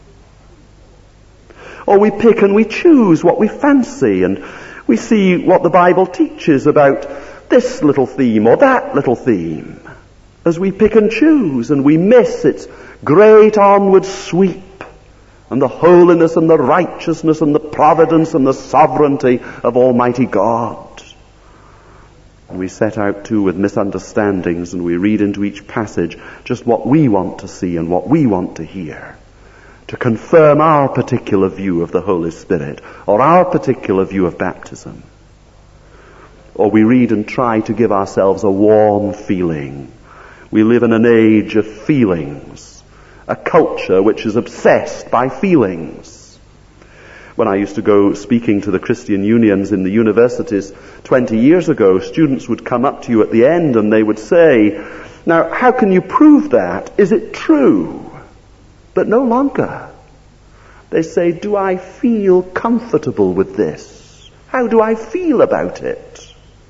Or we pick and we choose what we fancy and we see what the Bible teaches about this little theme or that little theme. As we pick and choose and we miss its great onward sweep and the holiness and the righteousness and the providence and the sovereignty of Almighty God. And we set out too with misunderstandings and we read into each passage just what we want to see and what we want to hear to confirm our particular view of the Holy Spirit or our particular view of baptism. Or we read and try to give ourselves a warm feeling. We live in an age of feelings, a culture which is obsessed by feelings. When I used to go speaking to the Christian unions in the universities 20 years ago, students would come up to you at the end and they would say, "Now, how can you prove that? Is it true?" But no longer. They say, "Do I feel comfortable with this? How do I feel about it?"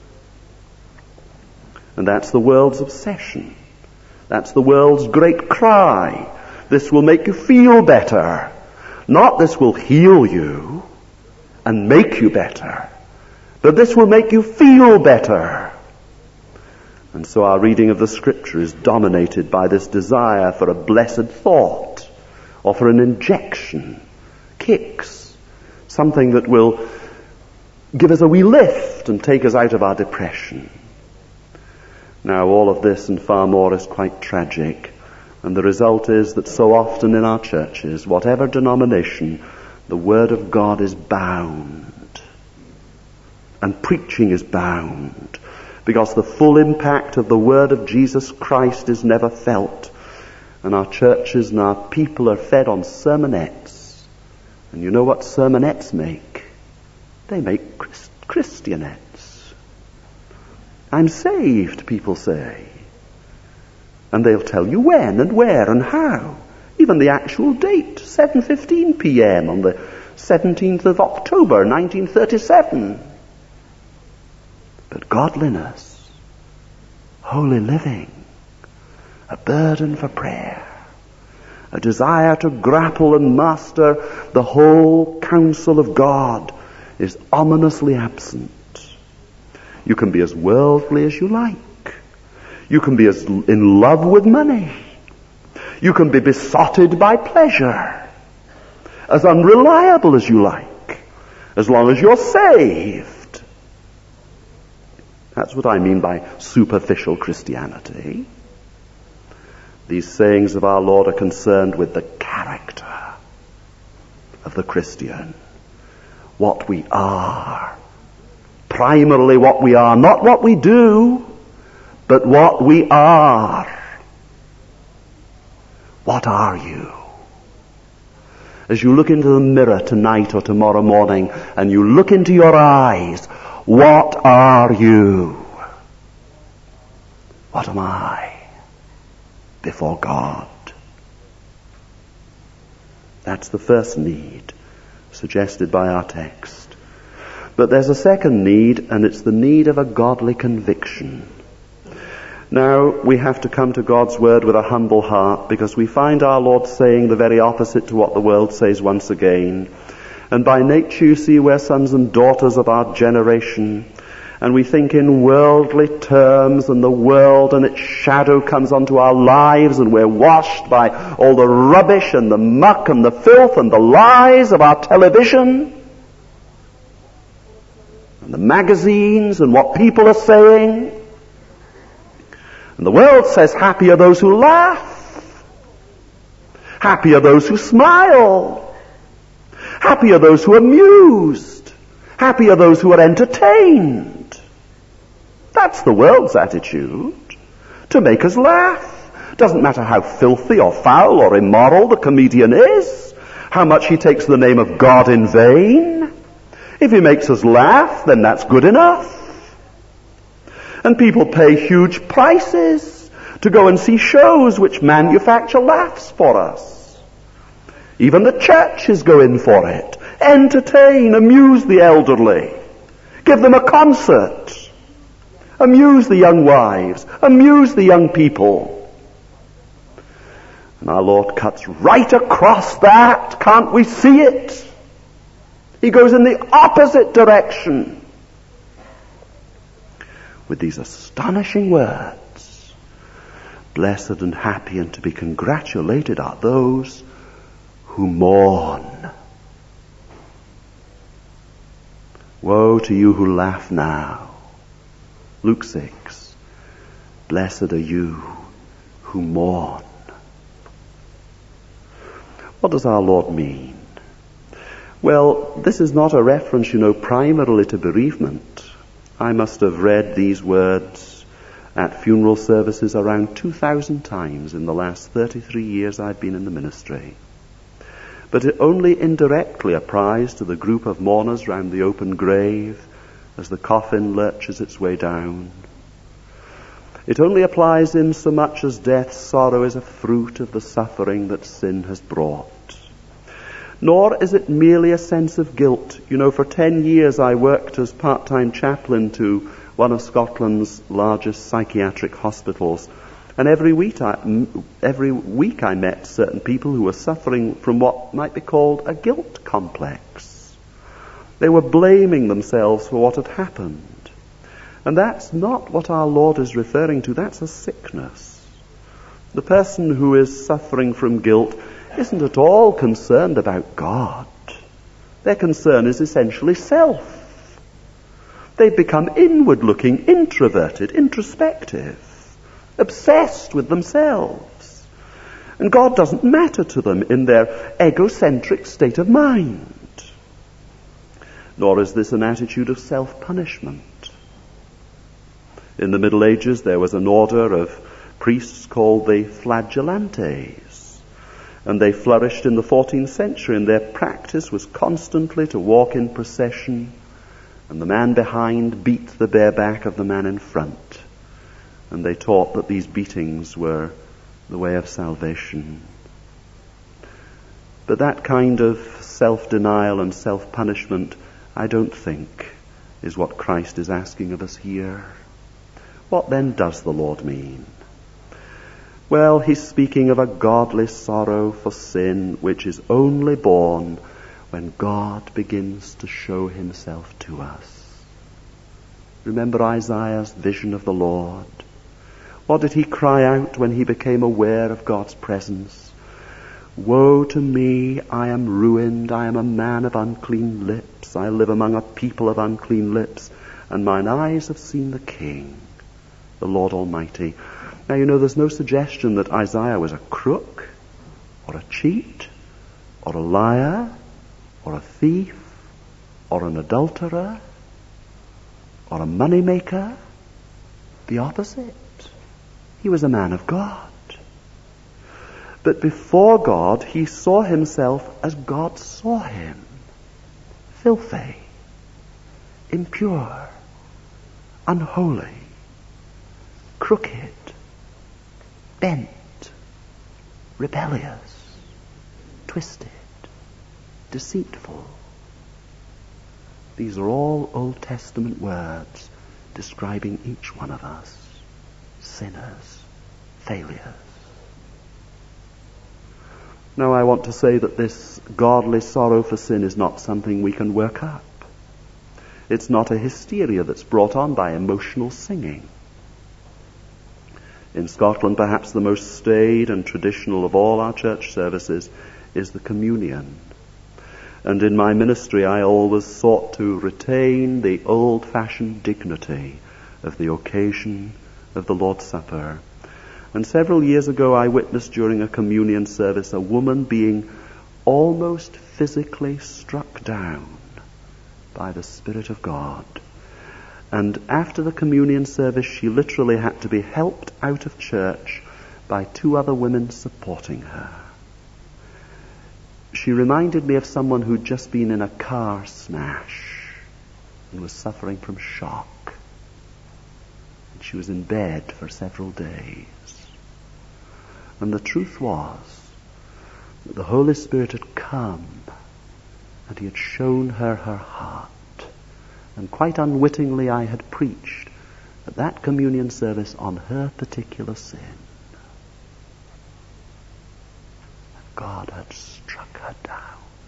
And that's the world's obsession. That's the world's great cry. This will make you feel better. Not this will heal you and make you better, but this will make you feel better. And so our reading of the Scripture is dominated by this desire for a blessed thought or for an injection, kicks, something that will give us a wee lift and take us out of our depression. Now all of this and far more is quite tragic. And the result is that so often in our churches, whatever denomination, the Word of God is bound. And preaching is bound. Because the full impact of the Word of Jesus Christ is never felt. And our churches and our people are fed on sermonettes. And you know what sermonettes make? They make Christianettes. "I'm saved," people say. And they'll tell you when and where and how. Even the actual date, 7:15 p.m. on the 17th of October, 1937. But godliness, holy living, a burden for prayer, a desire to grapple and master the whole counsel of God is ominously absent. You can be as worldly as you like. You can be as in love with money. You can be besotted by pleasure. As unreliable as you like. as long as you're saved. That's what I mean by superficial Christianity. These sayings of our Lord are concerned with the character of the Christian. What we are. Primarily what we are. Not what we do, but what we are. What are you? As you look into the mirror tonight or tomorrow morning and you look into your eyes, what are you? What am I before God? That's the first need suggested by our text. But there's a second need, and it's the need of a godly conviction. Now, we have to come to God's word with a humble heart, because we find our Lord saying the very opposite to what the world says once again. And by nature, you see, we're sons and daughters of our generation, and we think in worldly terms, and the world and its shadow comes onto our lives, and we're washed by all the rubbish and the muck and the filth and the lies of our television and the magazines and what people are saying. And the world says, happy are those who laugh. Happy are those who smile. Happy are those who are amused. Happy are those who are entertained. That's the world's attitude. To make us laugh. Doesn't matter how filthy or foul or immoral the comedian is. How much he takes the name of God in vain. If he makes us laugh, then that's good enough. And people pay huge prices to go and see shows which manufacture laughs for us. Even the churches go in for it. Entertain, amuse the elderly. Give them a concert. Amuse the young wives. Amuse the young people. And our Lord cuts right across that. Can't we see it? He goes in the opposite direction with these astonishing words. Blessed and happy and to be congratulated are those who mourn. Woe to you who laugh now. Luke 6. Blessed are you who mourn. What does our Lord mean? Well, this is not a reference, primarily to bereavement. I must have read these words at funeral services around 2,000 times in the last 33 years I've been in the ministry. But it only indirectly applies to the group of mourners round the open grave as the coffin lurches its way down. It only applies in so much as death's sorrow is a fruit of the suffering that sin has brought. Nor is it merely a sense of guilt. For 10 years I worked as part-time chaplain to one of Scotland's largest psychiatric hospitals. And every week I met certain people who were suffering from what might be called a guilt complex. They were blaming themselves for what had happened. And that's not what our Lord is referring to. That's a sickness. The person who is suffering from guilt isn't at all concerned about God. Their concern is essentially self. They've become inward-looking, introverted, introspective, obsessed with themselves. And God doesn't matter to them in their egocentric state of mind. Nor is this an attitude of self-punishment. In the Middle Ages, there was an order of priests called the Flagellantes. And they flourished in the 14th century, and their practice was constantly to walk in procession, and the man behind beat the bare back of the man in front. And they taught that these beatings were the way of salvation. But that kind of self-denial and self-punishment, I don't think, is what Christ is asking of us here. What then does the Lord mean? Well, he's speaking of a godly sorrow for sin which is only born when God begins to show himself to us. Remember Isaiah's vision of the Lord. What did he cry out when he became aware of God's presence? Woe to me, I am ruined, I am a man of unclean lips. lips. I live among a people of unclean lips, and mine eyes have seen the King, the Lord Almighty. Now, you know, there's no suggestion that Isaiah was a crook, or a cheat, or a liar, or a thief, or an adulterer, or a moneymaker. The opposite. He was a man of God. But before God, he saw himself as God saw him. Filthy, impure, unholy, crooked, bent, rebellious, twisted, deceitful. These are all Old Testament words describing each one of us, sinners, failures. Now, I want to say that this godly sorrow for sin is not something we can work up. It's not a hysteria that's brought on by emotional singing. In Scotland, perhaps the most staid and traditional of all our church services is the communion. And in my ministry, I always sought to retain the old-fashioned dignity of the occasion of the Lord's Supper. And several years ago, I witnessed during a communion service a woman being almost physically struck down by the Spirit of God. And after the communion service, she literally had to be helped out of church by two other women supporting her. She reminded me of someone who'd just been in a car smash and was suffering from shock. And she was in bed for several days. And the truth was that the Holy Spirit had come and he had shown her her heart. And quite unwittingly I had preached at that communion service on her particular sin. God had struck her down.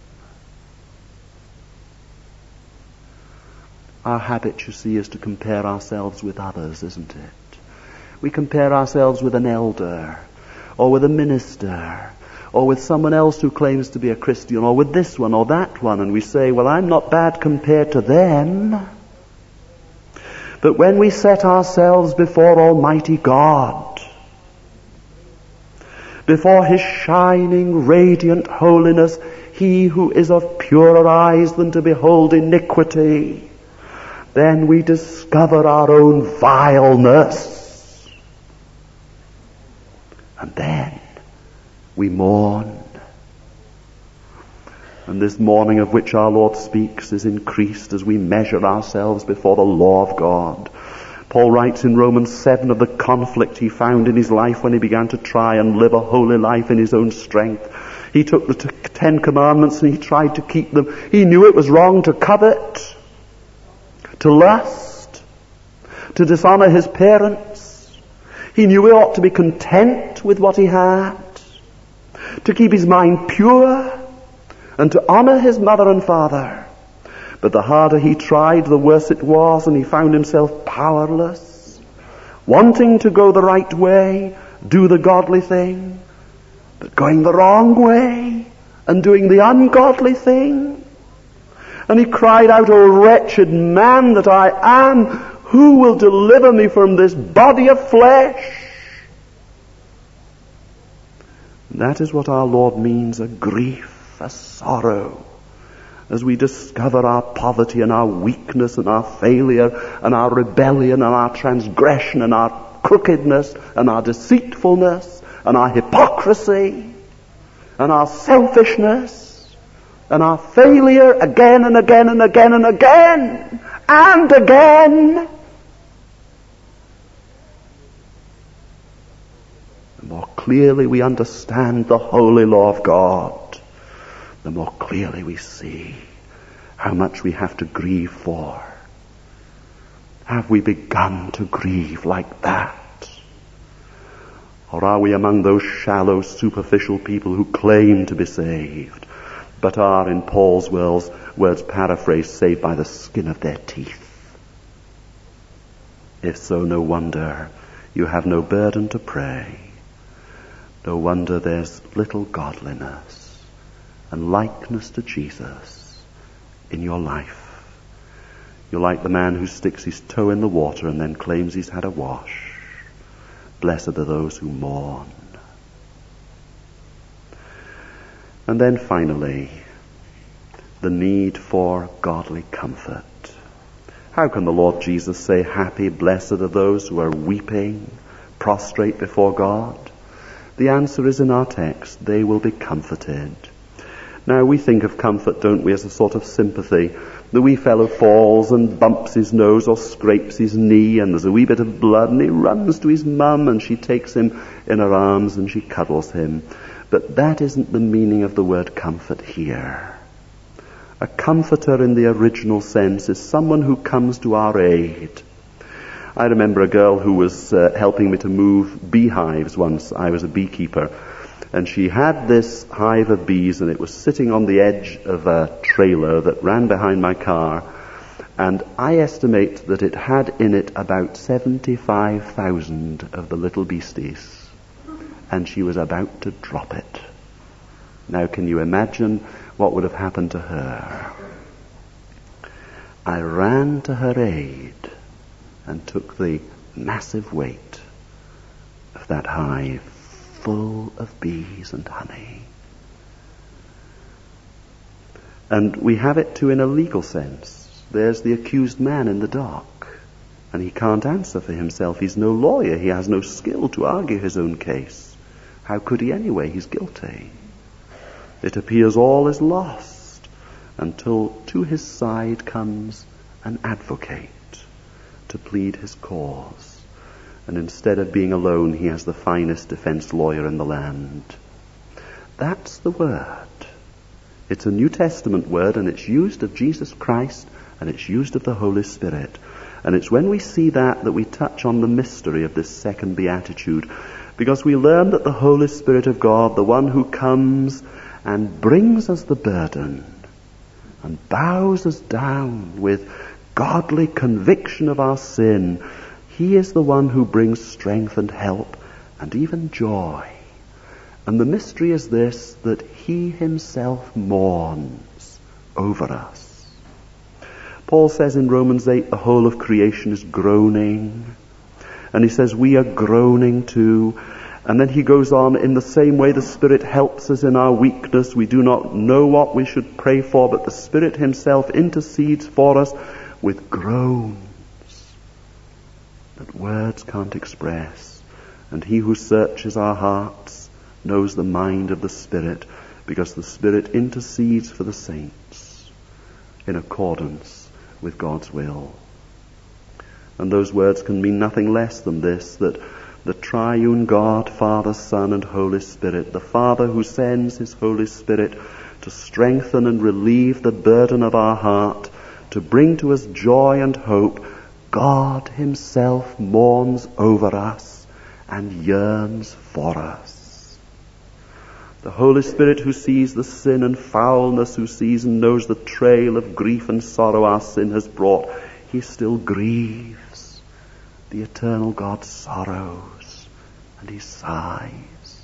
Our habit, you see, is to compare ourselves with others, isn't it? We compare ourselves with an elder, or with a minister, or with someone else who claims to be a Christian, or with this one or that one, and we say, well, I'm not bad compared to them. But when we set ourselves before Almighty God, before his shining, radiant holiness, he who is of purer eyes than to behold iniquity, then we discover our own vileness. And then we mourn. And this mourning of which our Lord speaks is increased as we measure ourselves before the law of God. Paul writes in Romans 7 of the conflict he found in his life when he began to try and live a holy life in his own strength. He took the 10 commandments and he tried to keep them. He knew it was wrong to covet, to lust, to dishonor his parents. He knew he ought to be content with what he had, to keep his mind pure, and to honor his mother and father. But the harder he tried, the worse it was, and he found himself powerless, wanting to go the right way, do the godly thing, but going the wrong way and doing the ungodly thing. And he cried out, "O wretched man that I am, who will deliver me from this body of flesh?" And that is what our Lord means, a grief, a sorrow, as we discover our poverty and our weakness and our failure and our rebellion and our transgression and our crookedness and our deceitfulness and our hypocrisy and our selfishness and our failure again and again and again and again and again. The more clearly we understand the holy law of God, the more clearly we see how much we have to grieve for. Have we begun to grieve like that? Or are we among those shallow, superficial people who claim to be saved, but are, in Paul's words paraphrased, saved by the skin of their teeth? If so, no wonder you have no burden to pray. No wonder there's little godliness and likeness to Jesus in your life. You're like the man who sticks his toe in the water and then claims he's had a wash. Blessed are those who mourn. And then finally, the need for godly comfort. How can the Lord Jesus say, happy, blessed are those who are weeping, prostrate before God? The answer is in our text, they will be comforted. Now we think of comfort, don't we, as a sort of sympathy. The wee fellow falls and bumps his nose or scrapes his knee and there's a wee bit of blood and he runs to his mum and she takes him in her arms and she cuddles him. But that isn't the meaning of the word comfort here. A comforter in the original sense is someone who comes to our aid. I remember a girl who was helping me to move beehives once. I was a beekeeper. And she had this hive of bees and it was sitting on the edge of a trailer that ran behind my car. And I estimate that it had in it about 75,000 of the little beasties. And she was about to drop it. Now can you imagine what would have happened to her? I ran to her aid and took the massive weight of that hive full of bees and honey. And we have it too in a legal sense. There's the accused man in the dock, and he can't answer for himself. He's no lawyer. He has no skill to argue his own case. How could he anyway? He's guilty. It appears all is lost until to his side comes an advocate to plead his cause. And instead of being alone, he has the finest defense lawyer in the land. That's the word. It's a New Testament word, and it's used of Jesus Christ, and it's used of the Holy Spirit. And it's when we see that we touch on the mystery of this second beatitude, because we learn that the Holy Spirit of God, the one who comes and brings us the burden and bows us down with godly conviction of our sin, he is the one who brings strength and help and even joy. And the mystery is this, that he himself mourns over us. Paul says in Romans 8, the whole of creation is groaning. And he says we are groaning too. And then he goes on, in the same way the Spirit helps us in our weakness. We do not know what we should pray for, but the Spirit himself intercedes for us with groans that words can't express. And he who searches our hearts knows the mind of the Spirit, because the Spirit intercedes for the saints in accordance with God's will. And those words can mean nothing less than this, that the triune God, Father, Son, and Holy Spirit, the Father who sends his Holy Spirit to strengthen and relieve the burden of our heart, to bring to us joy and hope, God himself mourns over us and yearns for us. The Holy Spirit who sees the sin and foulness, who sees and knows the trail of grief and sorrow our sin has brought, he still grieves. The eternal God sorrows and he sighs.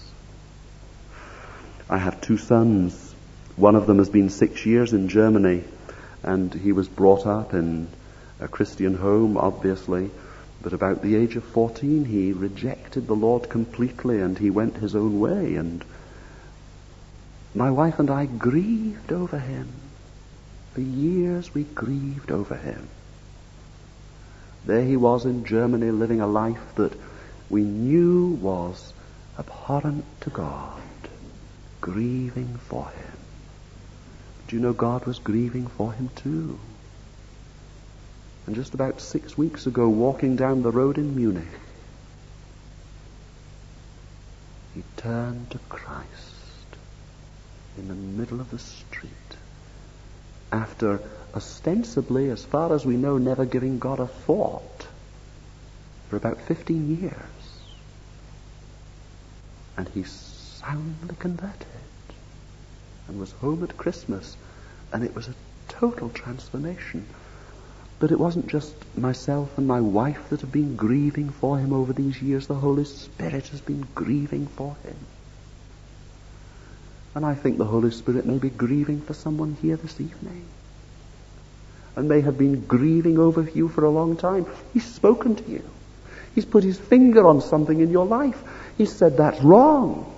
I have two sons. One of them has been 6 years in Germany, and he was brought up in a Christian home, obviously, but about the age of 14 he rejected the Lord completely and he went his own way, and my wife and I grieved over him. For years we grieved over him. There he was in Germany living a life that we knew was abhorrent to God, grieving for him. Do you know God was grieving for him too? And just about 6 weeks ago, walking down the road in Munich, he turned to Christ in the middle of the street, after ostensibly, as far as we know, never giving God a thought for about 15 years. And he soundly converted and was home at Christmas, and it was a total transformation. But it wasn't just myself and my wife that have been grieving for him over these years. The Holy Spirit has been grieving for him. And I think the Holy Spirit may be grieving for someone here this evening. and may have been grieving over you for a long time. He's spoken to you. He's put his finger on something in your life. He said, that's wrong.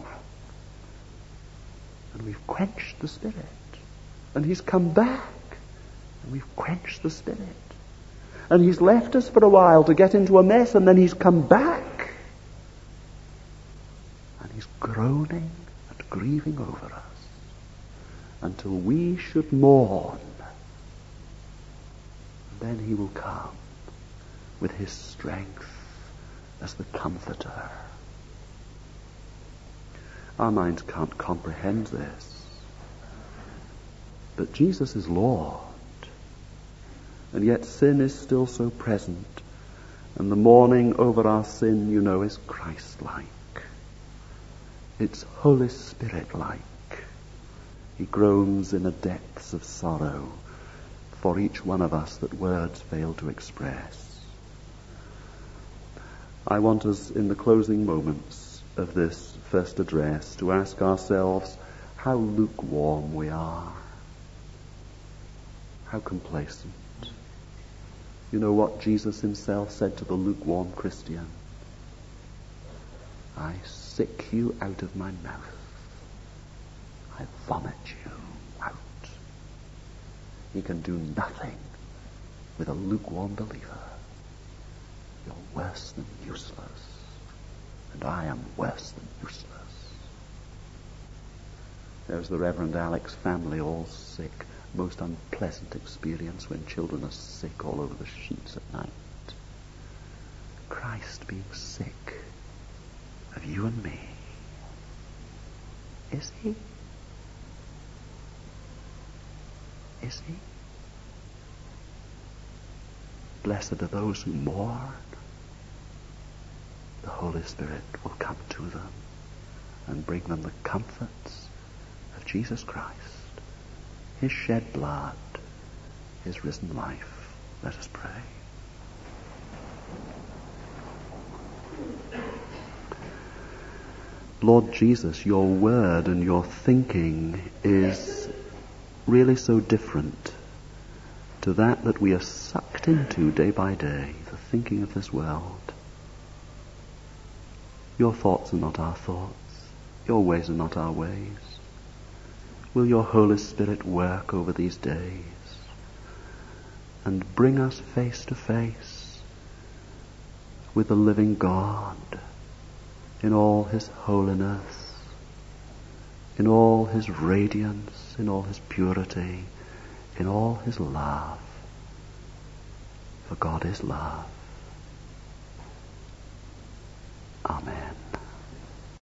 And we've quenched the Spirit. And he's come back, and we've quenched the Spirit. And he's left us for a while to get into a mess, and then he's come back. And he's groaning and grieving over us until we should mourn. Then he will come with his strength as the Comforter. Our minds can't comprehend this. But Jesus is Lord. And yet sin is still so present. And the mourning over our sin, you know, is Christ-like. It's Holy Spirit-like. He groans in the depths of sorrow for each one of us that words fail to express. I want us, in the closing moments of this first address, to ask ourselves how lukewarm we are. How complacent. You know what Jesus himself said to the lukewarm Christian? I sick you out of my mouth. I vomit you out. He can do nothing with a lukewarm believer. You're worse than useless. And I am worse than useless. There's the Reverend Alex family all sick. Most unpleasant experience when children are sick all over the sheets at night. Christ being sick of you and me. Is he? Is he? Blessed are those who mourn. The Holy Spirit will come to them and bring them the comforts of Jesus Christ, his shed blood, his risen life. Let us pray. Lord Jesus, your word and your thinking is really so different to that we are sucked into day by day, the thinking of this world. Your thoughts are not our thoughts. Your ways are not our ways. Will your Holy Spirit work over these days and bring us face to face with the living God in all his holiness, in all his radiance, in all his purity, in all his love. For God is love. Amen.